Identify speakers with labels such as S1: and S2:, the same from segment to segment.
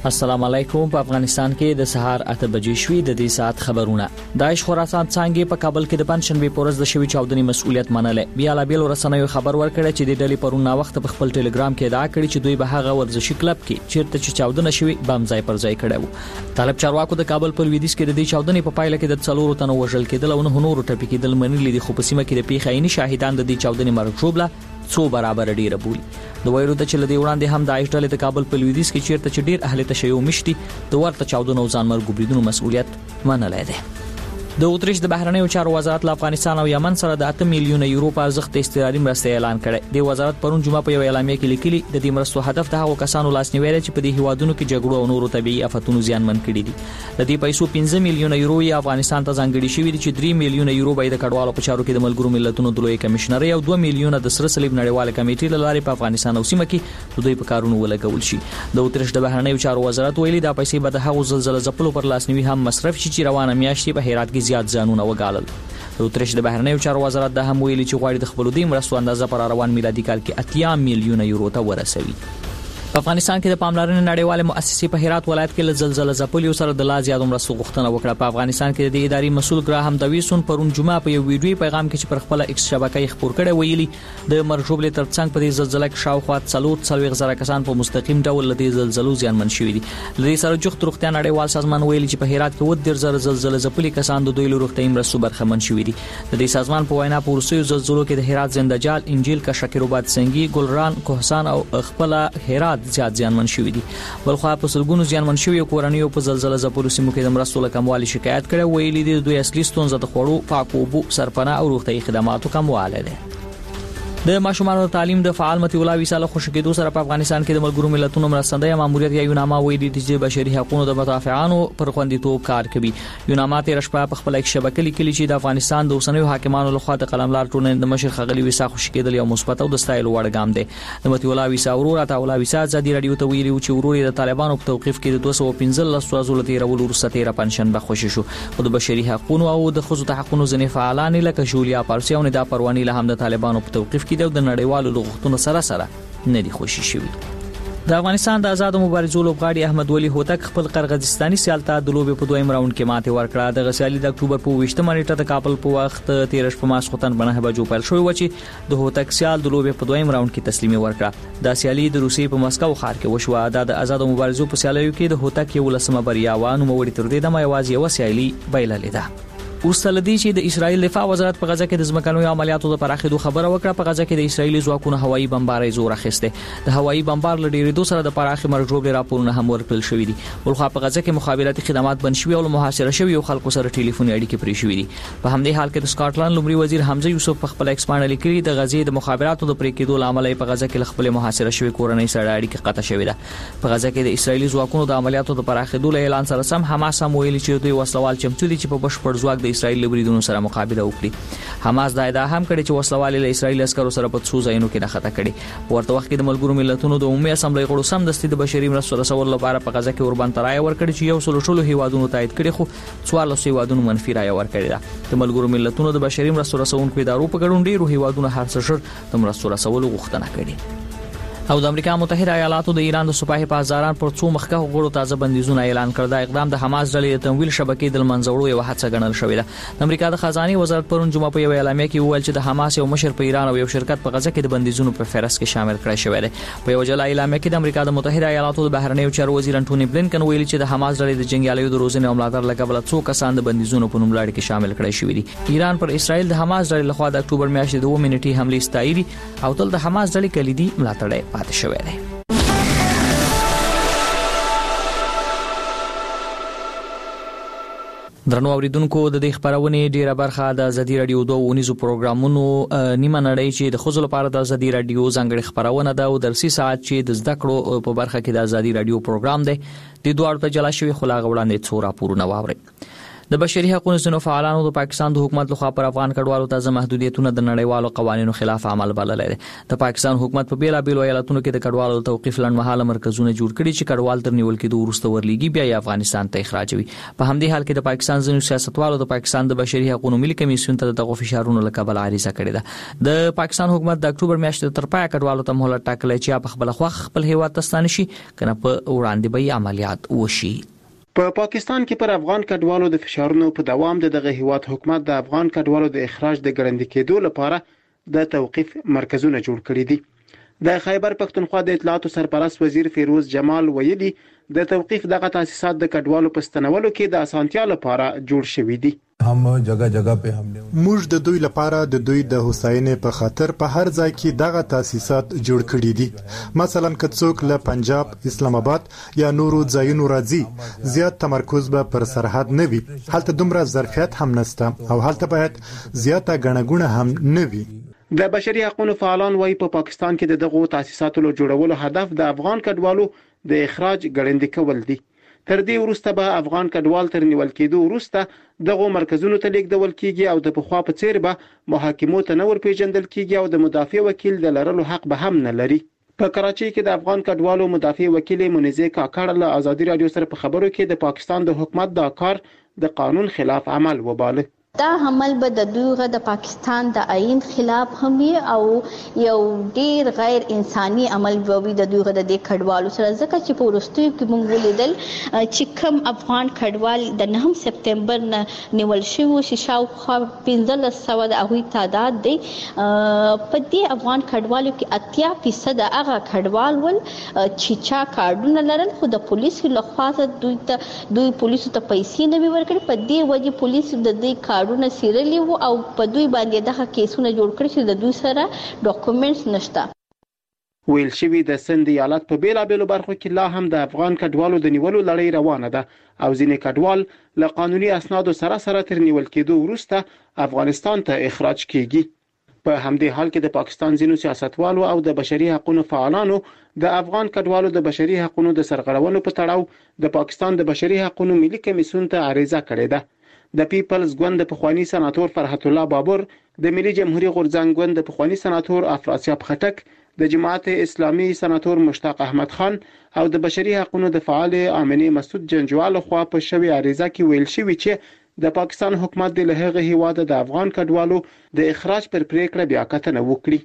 S1: السلام علیکم. په افغانستان کې د سهار 8 بجې شوې د دې ساعت خبرونه. داعش خراسان څنګه په کابل کې د پنځشنبه پورز د شوی چاودنې مسؤلیت منلې. بیا لا بیل رسنیو خبر ورکړی چې د ډلې پرون وخت په خپل ټلګرام کې ادعا کړې چې دوی به هغه ورزشي کلب کې چیرته چې چاودنه شوی بم ځای پر ځای کړی وو. طالب چارواکو د کابل په لویدیځ کې د دې چاودنې په پایله کې د 4 تنو وژل کېدل او نه نورو ټپي کېدل منلي دي، خو په سیمه کې د پیښې عیني شاهدان د دې چاودنې مرګ څو برابر ډیره بولی. د وایرو د چل دی وړاندې هم د داعش ډلې د کابل په لویدیځ کې چیرته چې ډیر اهل تشیع مشتي د ورته چاودنو او ځانمرګ بریدونو مسؤلیت منلای دی. د اتریش د بهرنیو چارو وزارت له افغانستان او یمن سره د 8 میلیون یورو په ارزښت استعاري مرسته اعلان کړي. د وزارت پرون جمعه په یو اعلامیه کې لیکلي د دې مرستو هدف د هغو کسانو لاسنیوي دی چې په دې هیوادونو کې جګړو او نورو طبيعي آفتونو زیانمن کړي دي. د دې پیسو 15 میلیون یورو یې افغانستان ته ځانګړي شوي دي چې 3 میلیون یورو به د کډوالو په چارو کې د ملګرو ملتونو د لوی کمشنري او 2 میلیون د سره صلیب نړیواله کمیټې له لارې په افغانستان او سیمه کې دوی په کارونو ولګول شي. د اتریش د بهرنیو چارو وزارت ویلي دا پیسې به د هغو زلزلې ځپلو پر لاسنیوي هم مصرف شي چې روانه میاشتې په هرات کې زیات ځانونه وګالل. د اتریش د بهرنیو چارو وزارت د هم ویلي چې غواړي د خپل دې مرستو اندازه پر روان میلادي کال کې 8 میلیون یورو ته ورسوي. په افغانستان کې د پاملرنې نړیواله مؤسسې په هرات ولایت کې له زلزلې ځپلو سره د لا زیات مرستو غوښتنه وکړه. په افغانستان کې د اداري مسول ګراهم دویسون پرون جمعه په یو ویډیو پیغام کې چې پر خپل ایکس شبکې خبر کړي ویلي د مرجوبلې ترڅنګ په دې زلزلې کې شاوخوا 40 کسان په مستقیم ډول له دې زلزلو زیانمن شوي دي. لدې سره جوخت روغتیا نړیوال سازمان ویلي چې په هرات کې 10,000 زلزلې ځپلي کسان د دوی له روغتیايي مرستو برخمن شوي دي. د دې سازمان په وینا په روسي زلزلو کې د هرات زنده‌جال انجیل کا شکرآباد سنگي ګلران کوهسان او خپل هرات زیات زیانمن شوي دي. بلخوا په سلګونو زیانمن شوي کورنیو په زلزلې ځپلو سیمو کې د مرستو له کموالي شکایت کړي ویلي دي دوی اصلي ستونزه د خوړو، پاکو اوبو، سرپناه او روغتیايي خدماتو کموالی ده. د ماشومانو تعلیم د فعال متي الله وساله خوشکېدو سره په افغانستان کې د ملګرو ملتونو مرستندوی ماموریت یا یوناما ویلي دي چې بشري حقوقو د مدافعانو پر خوندیتوب کار کوي. یوناما تیر شپه په خپل شبکې لیکلي چې د افغانستان د اوسنیو حاکمانو لخوا د قلملار ټولنې د مشر خغلی وسا خوشکېدل یو مثبت او د ستایل وړ ګام دی. د متي الله وسا ورور عطا الله وسا ازادي رادیو ته ویلي چې ورور د طالبانو په توقيف کې د 215 ورځو لتیر ولور ستیر پنشن به خوشی شو. او د بشري حقوقو او د خصوصي حقوقو ځنې فعالان لکه جولیا پارسي او ندا پرواني له هم د طالبانو په توقيف کې د نړیوالو لغتونو سره نه دي خوشي شوی. د افغانستان د آزاد مبارزو لوبغاړي احمد ولی هوتک خپل قرغیزستاني سیال ته د لوبې په دویم راوند کې ماته ورکړه. د غسیالي د اکتوبر په 20 نیټه د کابل په وخت 13 په ماسختن بنه بجو پیل شوی و چې د هوتک سیال د لوبې په دویم راوند کې تسلیمي ورکړه. د سیالي د روسي په مسکو ښار کې وشو. د آزاد مبارزو په سیالیو کې د هوتک یو لسمه بریا وانه موړي تر دې د مایوازي و سیالي بایللې ده. اوسلدي چې د اسرایل دفاع وزارت په غزه کې د ځمکنوي عملیاتو د پراخېدو خبره وکړه. په غزه کې د اسرایلی ځواکونو هوایي بمبارۍ زور اخیسته. د هوایي بمبار لډیریدو سره د پراخې مرجوب راپورونه هم ورکړل شوې دي. ولخوا په غزه کې مخابراتي خدمات بند شوي او محاصره شوي او خلکو سره ټلیفوني اړیکې پرې شوې دي. په همدې حال کې د سکاټلند لومړي وزیر حمزه یوسف په خپل ایکس باندې لیکلي د غزې د مخابراتو د پرې کېدو لامل په غزه کې خپل محاصره شوي کورنۍ سره اړیکه قطع شوې ده. په غزه کې د اسرایلی ځواکونو د عملیاتو د پراخېدو اعلان سره سم حماس هم ویلي چې دوی وسلوال چمتو دي چې په بشپړ ځواک د اسرایل لبریدونو سره مقابله وکړي. حماس دا ادعا هم کړې چې وسلوال له اسرایل عسکرو سره په څو ځایونو کې راخته کړي. ورته وخت کې د ملګرو ملتونو د عمومي اسمبلی غړو سم دستي د بشري مرستو رسول لپاره په غزه کې اوربان ترای ورکړي چې یو سلوشلو هیوادونو تایید کړي خو 14 هیوادونو منفي رای ورکړي ده. د ملګرو ملتونو د بشري مرستو رسونکو ادارو په ګډون ډیرو هیوادونو هر څه شر د مرستو رسولو غوښتنه کړې. او د امریکا متحده ایالاتو د ایران د سپاهي په هزاران پر څو مخکې غړو تازه بندیزونه اعلان کړ. دا اقدام د حماس ډلې د تمویل شبکې د منځوړو یو هڅه ګڼل شوې ده. د امریکا د خزانه وزارت پرون جمعه په یو اعلامیه کې وویل چې د حماس یو مشر په ایران او یو شرکت په غزه کې د بندیزونو په فهرست کې شامل کړی شوی دی. په یو جلا اعلامیه کې د امریکا د متحده ایالاتو د بهرنیو چارو وزیر انټونی بلینکن ویلي چې د حماس ډلې د جنگیالیو د روزنې او ملاتړ لپاره څو کسان د بندیزونو په نوم لاړ کې شامل کړی شوی دي. ایران پر اسرائیل د حماس ډلې لخوا د اکتوبر میاشتې د 2 منټي حمله ستایري او تل د حماس ډلې کلیدي ملاتړ پاتې شوی دی. درنو اوریدونکو د دې خبرونه ډیره برخه د ازادي رادیو 2 ونیزو پروګرامونو نیمه نړۍ چې د خزل لپاره د ازادي رادیو ځانګړي خبرونه ده او درسي ساعت چې د زده کړو په برخه کې د ازادي رادیو پروګرام دی. د دوه ته جلا شوی خلاغ وړاندې څو راپورونه واوري. د بشري حقوقو ځینو فعالانو د پاکستان د حکومت لخوا پر افغان کډوالو ته محدودیتونه د نړیوالو قوانینو خلاف عمل بللي دي. د پاکستان حکومت په بیلابیلو ایالتونو کې د کډوالو توقيف لنډمهاله مرکزونه جوړ کړي چې کډوال تر نیول کېدو وروسته ورلېږي بیا افغانستان ته اخراجوي. په همدې حال کې د پاکستان ځینو سیاستوالو د پاکستان د بشري حقوقو ملي کمیسیون ته دغه فشارونو لکبل عریضه کړې ده. د پاکستان حکومت د اکتوبر میاشتې تر پای کډوالو ته مهلت ټاکلې چې په خپل خوښ خپل هیواد ته ستانه شي کنه په وړاندې به عملیات وشي.
S2: په پاکستان کې پر افغان کډوالو د فشارونو په دوام دغه هیواد حکومت د افغان کډوالو د اخراج د ګړندې کېدو لپاره د توقيف مرکزونه جوړ کړي دي. د خیبر پښتونخوا د اطلاعاتو سرپرست وزیر فیروز جمال ویلي د توقيف دغه تاسیسات د کډوالو په ستنولو کې د اسانتیا لپاره جوړ شوي دي.
S3: موږ د دوی لپاره د دوی د حسینې په خاطر په هر ځای کې دغه تاسیسات جوړ کړي دي. مثلا که څوک له پنجاب، اسلام آباد یا نورو ځایونو راځي، زیات تمرکز به پر سرحد نه وي. هلته دومره ظرفیت هم نشته او هلته باید زیاته غنغونه هم نه وي.
S2: د بشري حقوقو فعالان وايي په پاکستان کې دغه تاسیساتو جوړولو هدف د افغان کډوالو د اخراج ګړندې کول دي. تر دې وروسته به افغان کډوال تر نیول کېدو وروسته دغه مرکزونو ته لیږدول کیږي او د پخوا په څیر به محاکمو ته نور پیژندل کیږي او د مدافع وکیل د لرلو حق به هم نه لري. په کراچۍ کې د افغان کډوالو مدافع وکیل منیزه کاکړ له ازادي رادیو سره په خبرو کې د پاکستان د حکومت دا کار د قانون خلاف عمل وباله.
S4: دا عمل به د دوی د پاکستان د آئین خلاف هم او یو ډیر غیر انساني عمل وي د دوی د کډوالو سره، ځکه چې په ورستیو کې موږ ولیدل چې کم افغان کډوال د 9 سپتمبر نه نیول شوی چې شاوخوا 1500 د هغوی تعداد دی. په دې افغان کډوالو کې 80% هغه کډوال ول چې چا کارډونه لرل خو د پولیسو لخوا دوی پولیسو ته پیسې نه ورکړي. په دې وجه پولیسو د دې کارډونه سیرلی وو او په دوی باندې دغه کیسونه جوړ کړي چې د دوی سره ډاکومېنټس نشته.
S2: ویل شوی د سند ایالت په بیلابیلو برخو کې لا هم د افغان کډوالو د نیولو لړۍ روانه ده او ځینې کډوال له قانوني اسنادو سره تر نیول کېدو وروسته افغانستان ته اخراج کیږي. په همدې حال کې د پاکستان ځینو سیاستوالو او د بشري حقوقو فعالانو د افغان کډوالو د بشري حقوقو د سرغړونو په تړاو د پاکستان د بشري حقوقو ملي کمیسیون ته عریضه کړې ده. د پیپلز ګوند د پخوانی سناتور فرحت الله بابر، د ملي جمهوریت غورځنګ ګوند د پخوانی سناتور افراسیاب خټک، د جماعت اسلامي سناتور مشتاق احمد خان او د بشري حقوقو د فعال امني مسعود جنجوال خو په شوی عریضه کې ویل شوی چې د پاکستان حکومت د لهغه هیواد د افغان کډوالو د اخراج پر پریکړه بیا کتنه وکړي.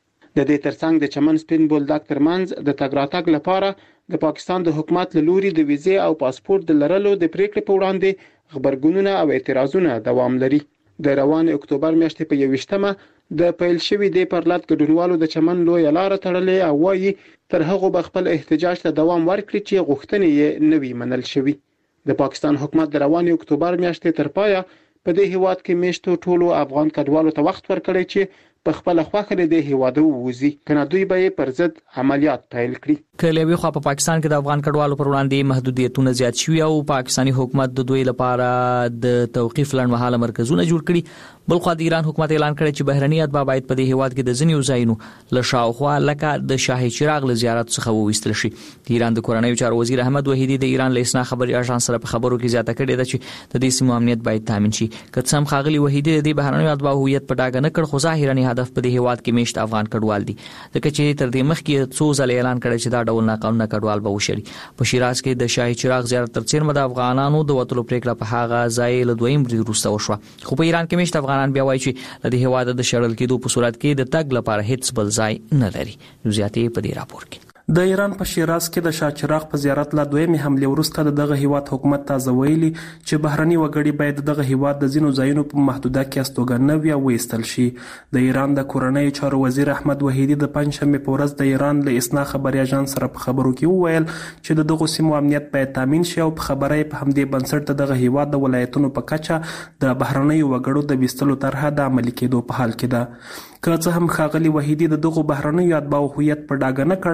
S2: د دې ترڅنګ د چمن سپین بولدک ترمنځ د تګ راتګ لپاره د پاکستان د حکومت له لوري د ویزې او پاسپورت د لرلو د پریکړې په وړاندې خبرګونونه او اعتراضونه دوام لري. د روان اکتوبر میاشتې په 21مه د پیل شوی د پرلط ګډونوالو د چمن لوی لار تړلې او وايي تر هغه به خپل احتجاج ته دوام ورکړي چې غوښتنې یې نوي منل شوی. د پاکستان حکومت د روان اکتوبر میاشتې تر پایه په دې هیواد کې میشتو ټولو افغان کډوالو ته وخت ورکړی چې په خپل خوخه له دې هیواد ووزي کنه دوی به پر ضد عملیات پیل کړي.
S1: کله وی خو په پاکستان کې د افغان کډوالو پر وړاندې محدودیتونه زیات شوي او پاکستانی حکومت د دوی لپاره د توقيف لنډمهاله مرکزونه جوړ کړي. بل خو د ایران حکومت اعلان کړی چې بهرني اتباع باید په دې هیواد کې د ځینو ځایونو له شاوخوا لکه د شاهي چراغ له زیارت څخه وویستل شي. د ایران د کورنیو چارو وزیر احمد وحیدی د ایران له اسنا خبري اژانس سره په خبرو کې زیاته کړې ده چې د دې سیمو امنیت باید تامین شي. که څه هم خاغلی وحیدی د بهرنیو اتباع هویت په ډاګه نه کړ خو ظاهرا هدف په دې هیواد کې میشت افغان کډوال دي. ځکه چې تر دې مخکې څو ځله اعلان کړی چې دا ډول ناقانونه کډوال به وشري. په شیراز کې د شاهي چراغ زیارت ترڅیر د افغانانو د وټلو پریکړه په هغه ځای له دویم بری وروسته وشوه. خو په ایران کې میشت افغانان بیا وایي چې د دې هیواد د شړل کېدو په صورت کې د تګ لپاره هیڅ بل ځای نه لري. زیاتې په دې راپور کې
S5: د ایران په شیراز کې د شاه چراغ په زیارت لا دویمه حمله وروسته دغه هیواد حکومت تازه ویلي چې بهرني وګړي باید دغه هیواد د ځینو ځایونو په محدوده کې استوګنه وي او وېستل شي. د ایران د کورنیو چارو وزیر احمد وحیدی د پنځشنبه په ورځ د ایران له اسنا خبري اژانس سره په خبرو کې وویل چې دغه سیمو امنیت باید تامین شي او په خبره په همدې بنسټ دغه هیواد د ولایتونو په کچه د بهرنیو وګړو د وېستلو طرحه د عملي کېدو په حال کې ده. که څه هم ښاغلي وحیدی دغه بهرنیو اتباع هویت په ډاګه نه کړ خو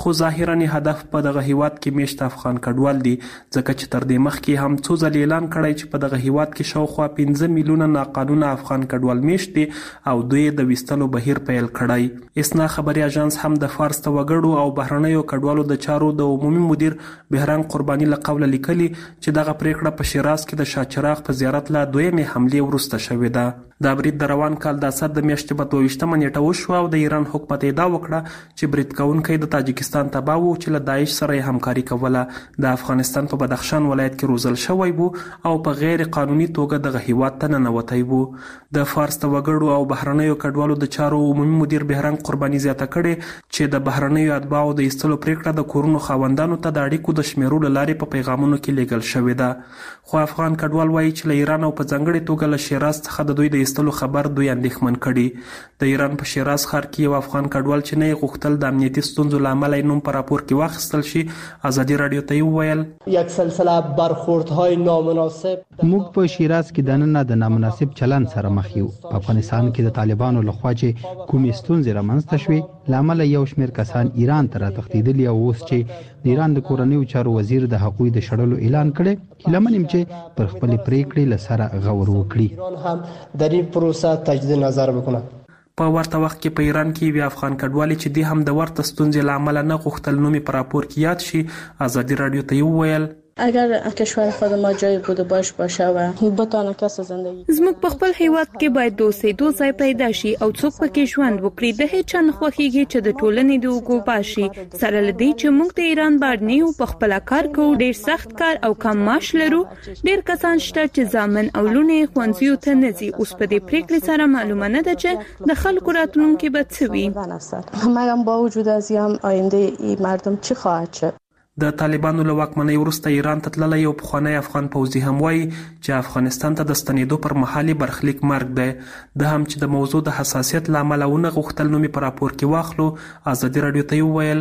S5: خو ظاهرا هدف په دغه هیواد کې میشت افغان کډوال دي، ځکه چې تر دې مخکې هم څو ځلې اعلان کړی چې په دغه هیواد کې شاوخوا 15 میلیونه ناقانونه افغان کډوال میشت دي او دوی د ویستلو بهیر پیل کړی. اسنا خبري اژانس هم د فارس ته وګړو او بهرنیو کډوالو د چارو د عمومي مدیر بهرنګ قرباني له قوله لیکلي چې دغه پریکړه په شیراز کې د شاچراغ په زیارت له دویمې حملې وروسته شوې ده. دا برید د روان کال د اسد د میاشتې په 22 نیټه وشو او د ایران حکومت ادعا وکړه چې برید کوونکی د تاجکستان تبع و چې له داعش سره همکاري کوله. د افغانستان په بدخشان ولایت کې روزل شوی وو او په غیر قانوني توګه دغه هیواد ته ننوتی وو. د فارس ته وګړو او بهرنیو کډوالو د چارو عمومي مدیر بهرنګ قرباني زیاته کړې چې د بهرنیو اتباعو د ایستلو پریکړه د کورونو خاوندانو ته د اړیکو د شمیرو له لارې په پیغامونو کې لیږل شوې ده. خو افغان کډوال وایي چې له ایران او په ځانګړې توګه له شیراز څخه د دوی د ایستلو خبر دوی اندېښمن کړي. د ایران په شیراز ښار کې یو افغان کډوال چې نه یې غوښتل د امنیتي ستونزو له امله یې نوم په راپور کې واخیستل شي ازادي راډیو ته یې وویل
S6: یک سلسله برخوردهای نامناسب.
S7: موږ په شیراز کې دننه د نامناسب چلن سره مخ یو. په افغانستان کې د طالبانو لخوا چې کومې ستونزې رامنځته شوې له امله یو شمېر کسان ایران ته راتښتېدلي او اوس چې د ایران د کورنیو چارو وزیر د هغوی د شړلو اعلان کړی، هیله من یم چې پر خپلې پریکړې له سره غور وکړي.
S6: ایران هم در این پروسه تجدید نظر بکنه.
S5: په ورته وخت کې په ایران کې یو افغان کډوالي چې دی هم د ورته ستونزې له امله نه غوښتل نوم په راپور کې یاد شي ازادي راډیو ته یې وویل
S8: اگر کشور خود ما جای بود و باشه و بتانه کس زندگی
S9: زموږ په خپل هیواد کې باید د اوسېدو ځای پیدا شي او څوک پکې ژوند وکړي. د هیڅ چا نه خوښیږي چې د ټولنې د اوږو باشي سره لدی چې موږ د ایران بارنیو په خپل کار کوو، ډیر سخت کار او کم معاش لرو. ډیر کسان شته چې ځامن او لونه خوانځیو ته نزي. اوس په دې پریکړې سره معلومه نه ده چې د خلکو راتلونکي به څه وي.
S8: مګر با وجود از یم آینده ای مردم چی خواهد شد.
S5: د طالبانو له واکمنۍ وروسته ایران ته تللی یو پخوانی افغان پوځي هم وایي چې افغانستان ته د ستنېدو پر مهال یې برخلیک مرګ دی. ده هم چې د موضوع د حساسیت له امله ونه غوښتل نوم په راپور کې واخلو ازادي راډیو ته یې وویل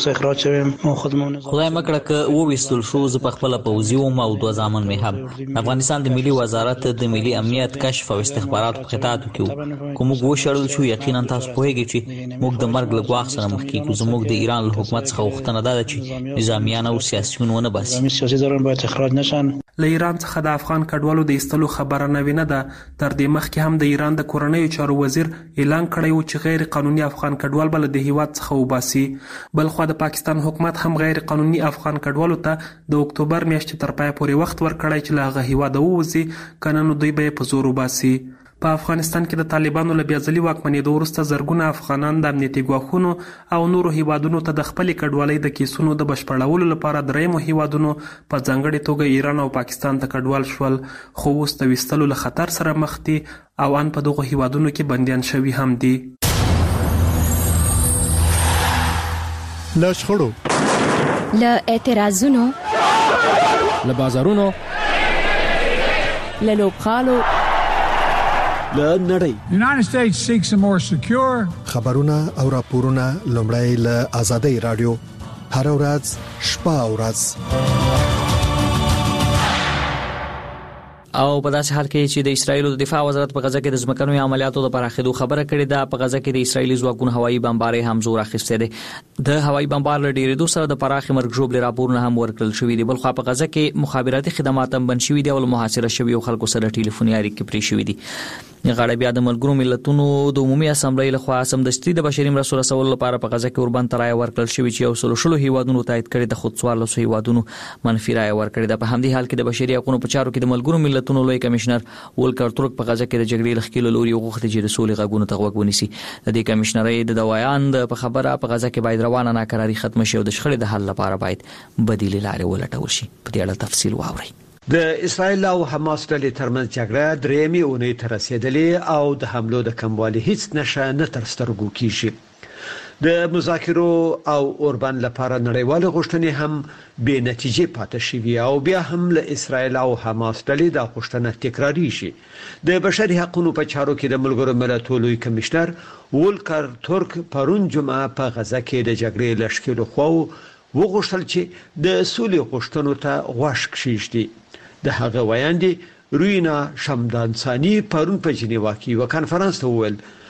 S10: خدای مکړه که وویستل شو زه په خپله پوځي وم او دوه زامن مې هم. افغانستان د ملي وزارت د ملي امنیت کشف او استخباراتو په خطاطو کې وو. که موږ وشړل شو یقینا تاسو پوهیږئ چې موږ د مرګ له ګواښ سره مخ کیږو. زموږ د ایران له حکومت څخه غوښتنه ده چې میانه او سیاسيون ونه باسي.
S5: سیاسيداران باید اخراج نشن. له ایران څخه د افغان کډوالو د ایستلو خبره نوې نه ده. تر دې مخکې هم د ایران د کورنیو چارو وزیر اعلان کړی و چې غیر قانوني افغان کډوال بل د هیواد څخه وباسي. بل خو د پاکستان حکومت هم غیر قانوني افغان کډوالو ته د اکتوبر میاشتې تر پای پورې وخت ورکړی چې له هغه هیواد ووځي، کنه نو دوی به په زور وباسي. په افغانستان کې د طالبانو له بیاځلي واکمنېدو وروسته زرګونه افغانان د امنیتي ګواښونو او نورو هیوادونو ته د خپلې کډوالۍ د کیسونو د بشپړولو لپاره درېیمو هیوادونو په ځانګړې توګه ایران او پاکستان ته کډوال شول، خو اوس د ویستلو له خطر سره مخ دي او ان په دغو هیوادونو کې بندیان شوي هم دي.
S3: له شخړو،
S11: له اعتراضونو،
S12: له بازارونو،
S11: له لوبغالو،
S13: له نړۍ.
S14: United States seeks a more secure.
S13: خبرونه او راپورونه لومړی له آزادۍ رادیو هر ورځ شپه او ورځ.
S1: او په داسې حال کې چې د اسرایل د دفاع وزارت په غزه کې د ځمکنوي عملیاتو د پراخېدو خبره کړې ده. په غزه کې د اسرایلی ځواکونو هوایي بمبارۍ هم زور اخیستی دی. د هوایي بمبار له ډېرېدو سره د پراخې مرګ ژوبلې راپورونه هم ورکړل شوي دي. بل خو په غزه کې مخابراتي خدمات هم بند شوي دي او محاصره شوي خلکو سره ټلیفوني اړیکې پرې شوي دي. غاړه بیا د ملګرو ملتونو د عمومي اسامبلې لخوا سمدستي د بشري مرستو رسولو لپاره په غزه کې اوربند رایه ورکړل شوې چې یو سلو هیوادونو تایید کړي د خود سوال له هیوادونو منفي رایه ورکړي ده. په همدې حال کې د بشري حقوقو په چارو کې د ملګرو ملتونو لوی کمشنر ولکر ترک په غزه کې د جګړې لخوا لوري غوښتي چې د سولې غږونو ته غوږ ونیسي. د دې کمشنرۍ د دوایان په خبره په غزه کې باید روانه ناکراری ختم شي او د شخړې د حل لپاره باید بدیل لارې ولټول شي. په دې اړه تفصیل واورئ.
S15: د اسرائیل او حماس ډلې ترمنځ جګړه درېیمې اونۍ ته رسیدلې او د حملو د کموالي هیڅ نښه نه تر سترګو کیږي. د مذاکرو او اوربند لپاره نړیوال غوښتنې هم بې نتیجې پاتې شوي او بیا هم له اسرائیل او حماس ډلې د غوښتنه تکراری شي. د بشري حقوقو په چارو کې د ملګرو ملتونو لوی کمشنر ولکر ترک پرون جمعه په غزه کې د جګړې لشکرو خو وغوښتل چې د سولې غوښتنو ته غوږ کښیږدي. د هغه ویاندې روینا شمدانسانی پرون په جنیوا کې یو کانفرنس ته وویل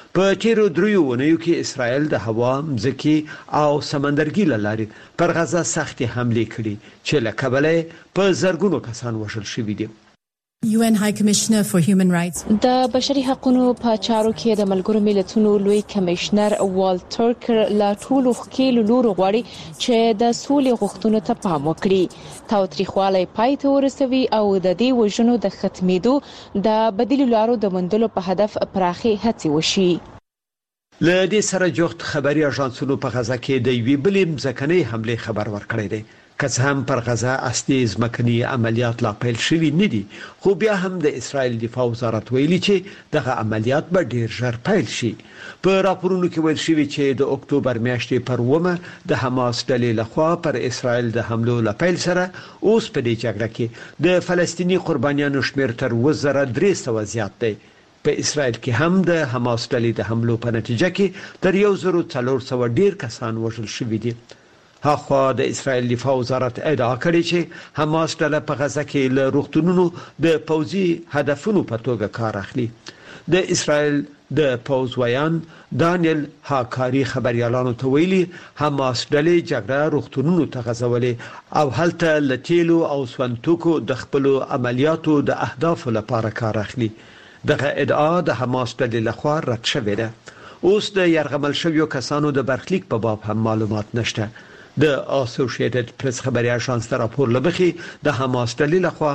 S15: په تیرو 3 ونیو کې اسرائیل د هوا، ځمکې او سمندرګي لارې پر غزا سختي حمله کړې چې له کبله په زرګونو کسان وژل شوي دي.
S11: UN High Commissioner for Human Rights
S16: د بشري حقوقو په چارو کې د ملګرو ملتونو لوی کمشنر والټر کرک لا ټولو خکیل لورو غواړي چې د سولې غوښتنو ته پام وکړي، تاوتریخوالی پای ته ورسوي او د دې وژنو د ختمېدو د بدیل لارو د موندلو په هدف پراخي هڅې وشي.
S15: له دې سره جوخت خبري اژانسونو په غزا کې د یوې بلې ځمکنۍ حمله خبر ورکړی دی. که هم پر غزا اصلي ځمکني عملیات لا پیل شوي نه دي، خو بیا هم د اسرائیل دفاع وزارت ویلي چې دغه عملیات به ډیر ژر پیل شي. په راپورونو کې ویل شوی چې د اکتوبر میاشتې پر 1 د حماس ډلې لخوا پر اسرائیل د حملو له پیل سره اوس په دې جګړه کې د فلسطینی قربانیانو شمیر تر 2300 زیات دی. په اسرائیل کې هم د حماس ډلې د حملو په نتیجه کې تر 1400 ډیر کسان وژل شوي دي. هاخوا د اسرائیل دفاع وزارت ادعا کړې چې حماس ډله په غزا کې له روغتونونو د پوځي هدفونو په توګه کار اخلي. د اسرائیل د پوځ ویان دانیل هاکاری خبريالانو ته ویلي حماس ډلې جګړه روغتونونو ته غزولې او هلته لتیلو او سونتوکو د خپل عملیاتو د اهدافو لپاره کار اخلي. دغه ادعا د حماس ډلې لخوا رد شوې ده. اوس د يرغمل شویو کسانو د برخلیک په باب هم معلومات نشته. د اسوسییټډ پریس خبري اژانس ته راپور لبخي د حماس ډلې لخوا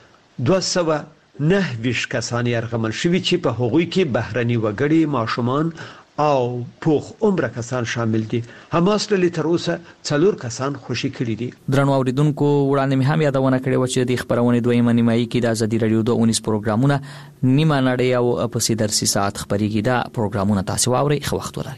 S15: 209 کسان يرغمل شوي چې په هغوی کې بهرني وګړي، ماشومان او پوخ عمر کسان شامل دي. حماس ډلې تر اوسه 4 کسان خوشي کړي دي.
S1: درنو اوریدونکو، وړاندې مې هم یادونه کړې و چې د خبرونه دویمه نیمایي کې د ازادي رادیو 19 پروګرامونه نیمه نړۍ او په سیدرسي ساعت خبريږي. دا پروګرامونه تاسو واوري خو وخت ولري.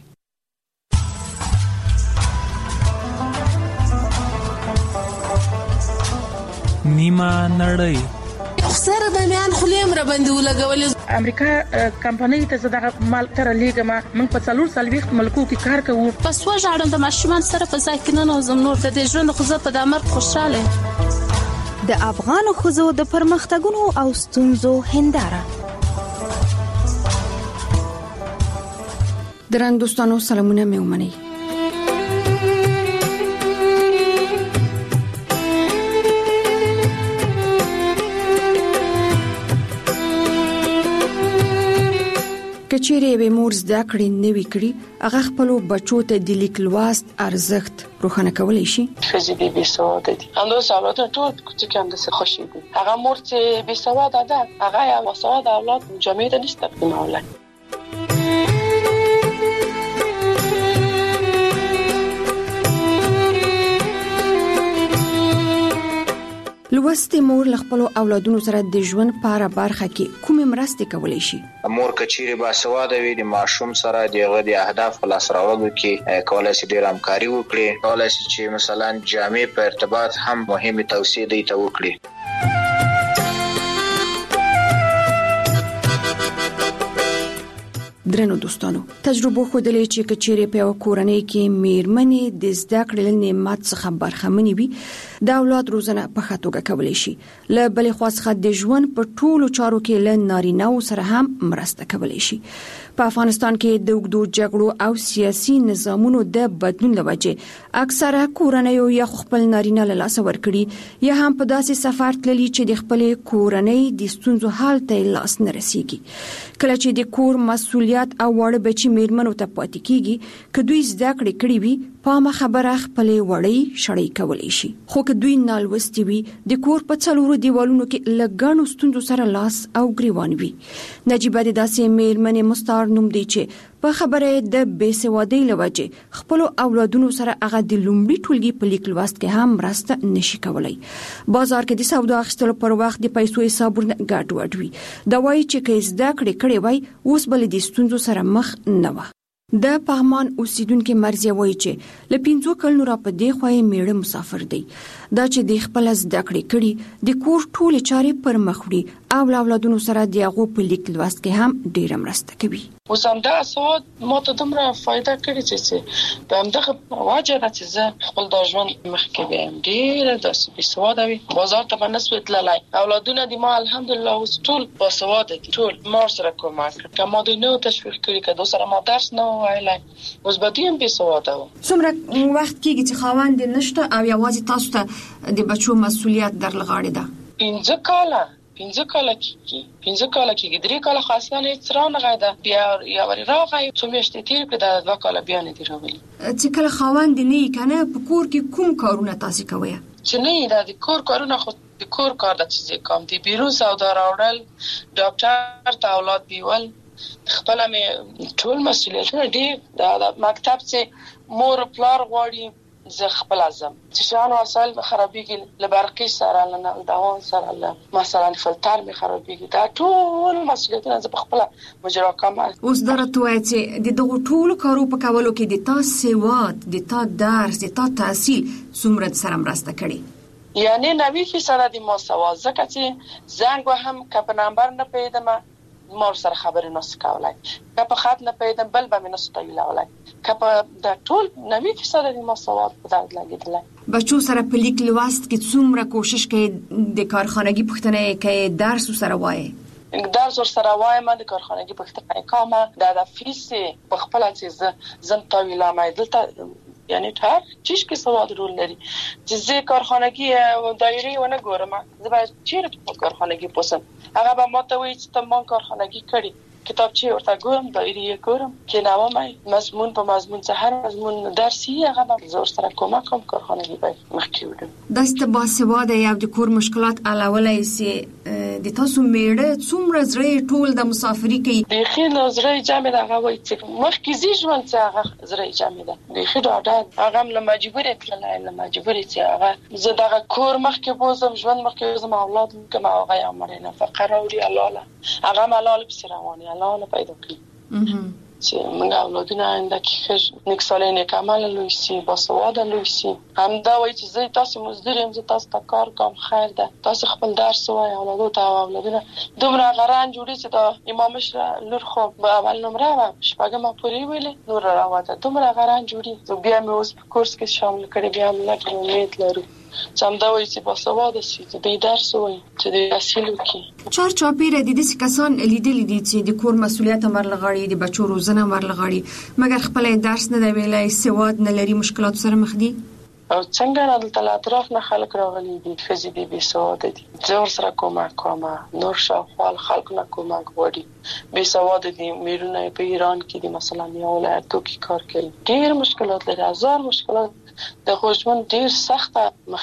S5: نیمه نړۍ
S17: سره د میان خلیم را باندې ولګول.
S8: امریکا کمپنۍ ته زداغه مال تر لیګما من په 4 ملکو کې کار کوو.
S17: پس وژاړم د ماشومان سره په ځای کې نه نوزم نور د ژوند خو زه په دمر خوشاله.
S9: د افغان خوځو د پرمختګونو او ستونزو هنداره.
S18: درن دوستانو سلامونه مې ومنئ. کچېرې به مور زده کړې نوي کړي، هغه خپل بچو ته د لیک لوست ارزښت روښانه کولای شي.
S8: ښځې دې بې سواده دي، اندوس اولاد ټول چې هم د څه خوشي دي. هغه مور چې بې سواده ده، هغه یو سواده اولاد جامې ته نشته تقدیمولای.
S18: لوستې مور خپل اولادونو سره د ژوند په اړه برخه کې کومې مرستې کولای شي؟
S19: مور کچيري باسواده وي د ماشوم سره دغه د اهداف خلاص راوړلو کې کولای شي ډېر همکاري وکړي. کولای شي چې مثلا جامع په ارتباط هم مهمه توصیه دی ته وکړي.
S18: درنو دوستانو، تجربه خودلې چې کچېرې په کورنۍ کې میرمنې د زده کړې نعمت څخه برخمنې وي، د اولاد روزنه په خاطوګه کولای شي. له بلې خوا څخه د ژوند په ټولو چارو کې له نارینه‌و سره هم مرسته کولای شي. په افغانستان کې د اوږدو جګړو او سیاسي نظامونو د بدلون لوجه اکثره کورنۍ یا خپل نارینه له لاس ورکړي یا هم په داسې سفر تللي چې د خپل کورنۍ د ستونزو حل ته لاس نه رسیږي. کله چې د کور مسؤلیت او وړ بچي میرمنو ته پاتې کیږي، که دوی زده کړې کړې وي، پامه خبره خپل وړي شړې کولای شي. خو که دوی نالوستي وي، د کور په څلورو دیوالونو کې لګانو ستونزو سره لاس او ګریوان وي. نجيبه د داسې میرمنې مستعار نوم دی چې په خبره د بېسوادۍ لوجه خپل اولادونو سره هغه د لومړي ټولګي په لیک لوست کې هم مرسته نشي کولای. بازار کې د سودا اخیستلو پر وخت د پیسو حسابونه ګډ وډ وي. دا وایي چې که زده کړې وای، اوس بل د ستونزو سره مخ نه و. د پغمان اوسیدونکو مرزیه وایي چې ل 15 کلونو را په دې خوای میړه مسافر دی. دا چې د خپل زده کړې کړي د کور ټول چارې پر مخ وړي او اولادونو سره د هغو په لیک لوست کې هم ډیره مرسته کوي.
S8: اوس همدا سواد ماته دومره فائدہ کړی چې په همدغه واجه ده چې زه خپل د ژوند مخکې بیم ډیره د سواد وي بازار ته باندې تللای اولادونه دي ما الحمدلله اوس ټول با سواد دي ټول ما سره کومک کوم د نو تشویق کړی کده سره ما درس نه وایلای اوس بدیم به سواد و
S18: څومره وخت کېږي چې خاوند نشته او یوازې تاسو ته د بچو مسؤلیت در لغاړي ده
S8: 15 کاله کېږي 3 کاله خاصه نه ترانه غاده بیا یا ور راغی څو میاشتې تیر کړه د 2 کاله بیا نه دی راغلی
S18: چې کله خاوند نه کنه په کور کې کوم کارونه تاسو کوي
S8: چې نه د کور کارونه خو د کور کار د چې کوم دی بیرون سودا راوړل ډاکټر ته اولاد بیول خپل مې ټول مسؤلیتونه دي د مکتب چې مور پلار غواړي زه خپل اعظم چې شان وسایل خرابېږي لبرقي سره لنه دوام سره مثلا فلتر می خرابېږي دا ټول مسؤلیتونه زه خپل مجرا کوم.
S18: اوس درته وایي چې د دغه ټول کارو په کولو کې د تاسو سواد د تاسو درس د تاسو تحصیل څومره سره مرسته کړي
S8: یعنی 90% د ما سواد زکه چې زنګ وهم کپ نمبر نه پیدم ما سره خبرې نس کولای کپ خط نه پیدم بل به نس تایلولای کپ د ټول 90% د ما سواد په درد لګیدل
S18: بچو سره په لیک لوست کې څومره کوشش کوي د کارخانګي پښتنه کوي درس سره وایي
S8: درس سره وایي ما د کارخانګي پښتنه کومه د فیس په خپل چې زم تایلا مې دلته یعنی هر چیز کې سواد رول لري چې زه کارخانګي دایره ونه ګورم زه به چیرې کارخانګي پوسم هغه به ماته وایي چې ته مون کارخانګي کړی کتابچه ورته ګورم دایره ګورم کې نامه مې مضمون په مضمون څه هر مضمون درسي هغه به زور سره کومک کوم کارخانګي به مخکې وډم
S18: داسته باسواده یو د کور مشکلات علاوه سي د تاسو میړه څومره زړه ټول د مسافرۍ کې
S8: د خیر زړه جامې دغه وایي چې مخکې زی ژوند چې هغه زړه جامې ده د خیر هغه له مجبورې تللای له مجبورې چې هغه زه دغه کور مخکې بوزم ژوند مخکې بوزم اولاد کوم هغه یا مړ نه فقره وړي الله هغه ملال په رواني الله پیدا کړی چې موږ اولادونه آینده کې نکساله نیکعمل لوی سي باسواده لوی سي همدا وایي چې زه تاسو مزدور یم زه تاسو ته کار کوم خیر ده تاسو خپل درس وایي اولادو ته اولادونه دومره غران جوړي چې د امام مشر لور خو په اول نمره و شپږم پورې ویلې نور راوته دومره غران جوړي بیا مې اوس په کورس کې شامل کړي بیا موږ امید لرو څنګه وایي چې باسواده شي د درس وایي چې د تحصیل وکړي
S18: چار چاپیره د دې کسان لیدل دي چې د کور مسؤلیت مرلغړي د بچو روزنه مرلغړي مګر خپل درس نه دی ویلای سواد نه لري مشکلات سره مخ دي
S8: او څنګه نه د اطراف نه خلک راغلي دي فزي دي به سواد دي زور سره کومه نور شاوخوا خلک نه کومک وړي به سواد دي میرونه په ایران کې دي مثلا یو ولایتو کې کار کوي ډېر مشکلات لري هزار مشکلات د خوشمن ډیر سخته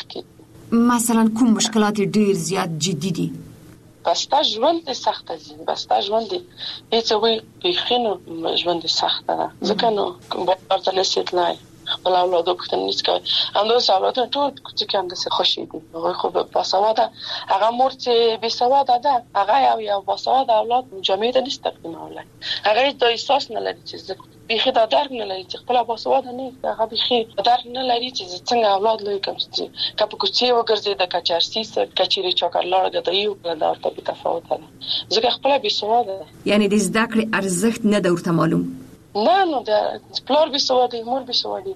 S8: مخکې
S18: مثلا کوم مشکلات ډیر زیات جدي دي
S8: بستا ژوند سخته دي بستا ژوند هیڅ وی بخینو ژوند سخته ده ځکه نو بازار ته نشیتلای خپل اولادو پښتنه نس کوي اندوس اولادو ټول چې کوم د څه خوشي دي هغه خو په سواده هغه مور چې به سواده ده هغه یو باسواده اولاد جامعه ته نشته تقدیمولای هغه د احساس نه لري چې بيخي دا درک نه لري چې خپل باسواده نه هغه بيخي درک نه لري چې څنګه اولاد لوي کوم چې کپ کوڅې وګرځي د کچارسي سره کچيري چاکرلاړه د یو د ورته په تفاوت ده ځکه خپل باسواده
S18: یعنی د زده کړې ارزښت نه درته معلوم
S8: نه د پلار باسواده مور باسواده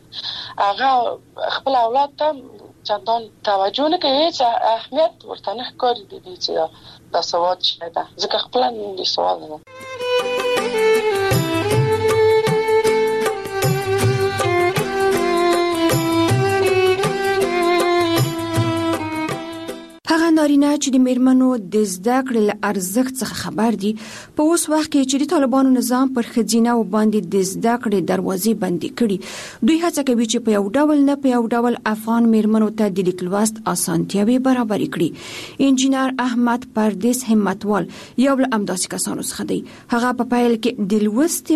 S8: هغه خپل اولاد ته چندان توجه نه کوي چې اهمیت ورته نه ښکاري دي چې دا سواد څه ده ځکه خپل نه سواد ده
S18: هغه نارینه چې د میرمنو د زده کړې له ارزښت څخه خبر دي په اوس وخت کې چې د طالبانو نظام پر ښځینه و باندې د زده کړې دروازې بندې کړي دوی هڅه کوي چې په یو ډول نه په یو ډول افغان میرمنو ته د لیک لوست اسانتیاوې برابر کړي انجینر احمد پردیس همتوال یو له امداسي کسانو څخه دی هغه په پیل کې د لوستې مور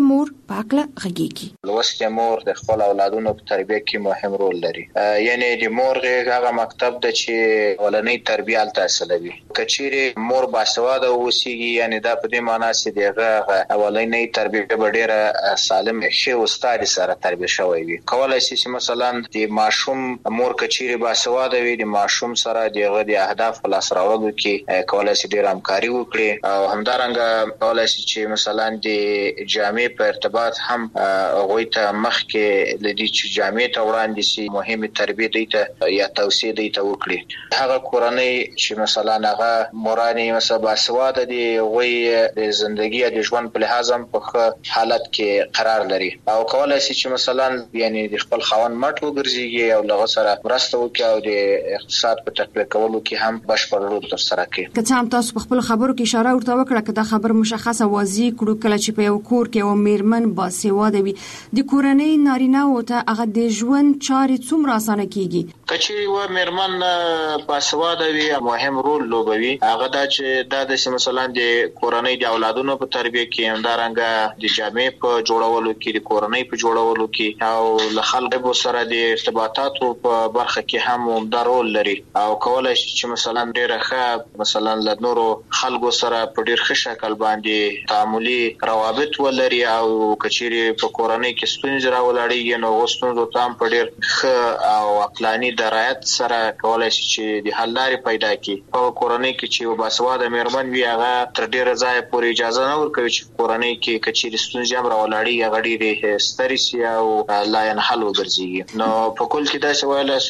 S18: پاکله غږیږي.
S19: لوستې مور د خپل اولادونو په تربیه کې مهم رول لري. یعنی د مور هغه مکتب د چې ولنۍ تربیه تاسلوي. کچيري مور باسواده اوسيږي یعنی دا په دې معنی چې دغه اولنۍ تربیه به ډیره سالم شي او استاد سره تربیه شوی وي. کولای شي چې مثلا د ماشوم مور کچيري باسواده وي د ماشوم سره دغه د اهداف خلاص راوړلو کې کولای شي ډیر همکاري وکړي او همدارنګه کولای شي چې مثلا د جامع په ارتباط هم غوي ته مخ کې لدی چې جامع ته وړاندې شي مهمه تربیه دیته یا توصیه دیته وکړي. هغه کورنۍ چې مثلا هغه مورانی مثلا باسواده دي وي د ژوندۍ د ژوند په لحاظ هم په حالت کې قرار لري او کولای شي چې مثلا یعنی د خپل خاوند مټ وګرځيږي او لغه سره مرسته وکړي او د اقتصاد په تقویه کولو کې هم بشپړ رول تر سره کوي.
S18: که څه هم تاسو په خپل خبرو کې اشاره ورته وکړه چې دا خبر مشخصه واضح کړو کله چې په یو کور کې یو میرمن باسواده وي د کورنۍ نارینه او ته هغه د ژوند چارې څومره اسانه کیږي.
S19: کچې و میرمن باسواده وي مهم رول لوبوي. هغه دا چې د مثلا د کورنۍ د اولادونو په تربیه کې همدارنګه د جامع په جوړولو کې د کورنۍ په جوړولو کې او له خلکو سره د ارتباطاتو په برخه کې هم عمده رول لري او کولای شي چې مثلا ډیره ښه مثلا له نورو خلکو سره په ډیر ښه شکل باندې تعاملي روابط ولري او کچېری په کورنۍ کې ستونزې راولړي نو ستونزو تام په ډیر ښه او عقلاني درایت سره کولای شي چې د حل لارې پیدا کړي. په کورنۍ کې چې باسواده میرمن وي هغه تر ډیره ځای پورې اجازه نه ورکوي چې کورنۍ کې کچېری ستونزې هم راولړي هغه ډیره ستري سي او لا ينحل وګرځي. نو په کل کې دا څه ویل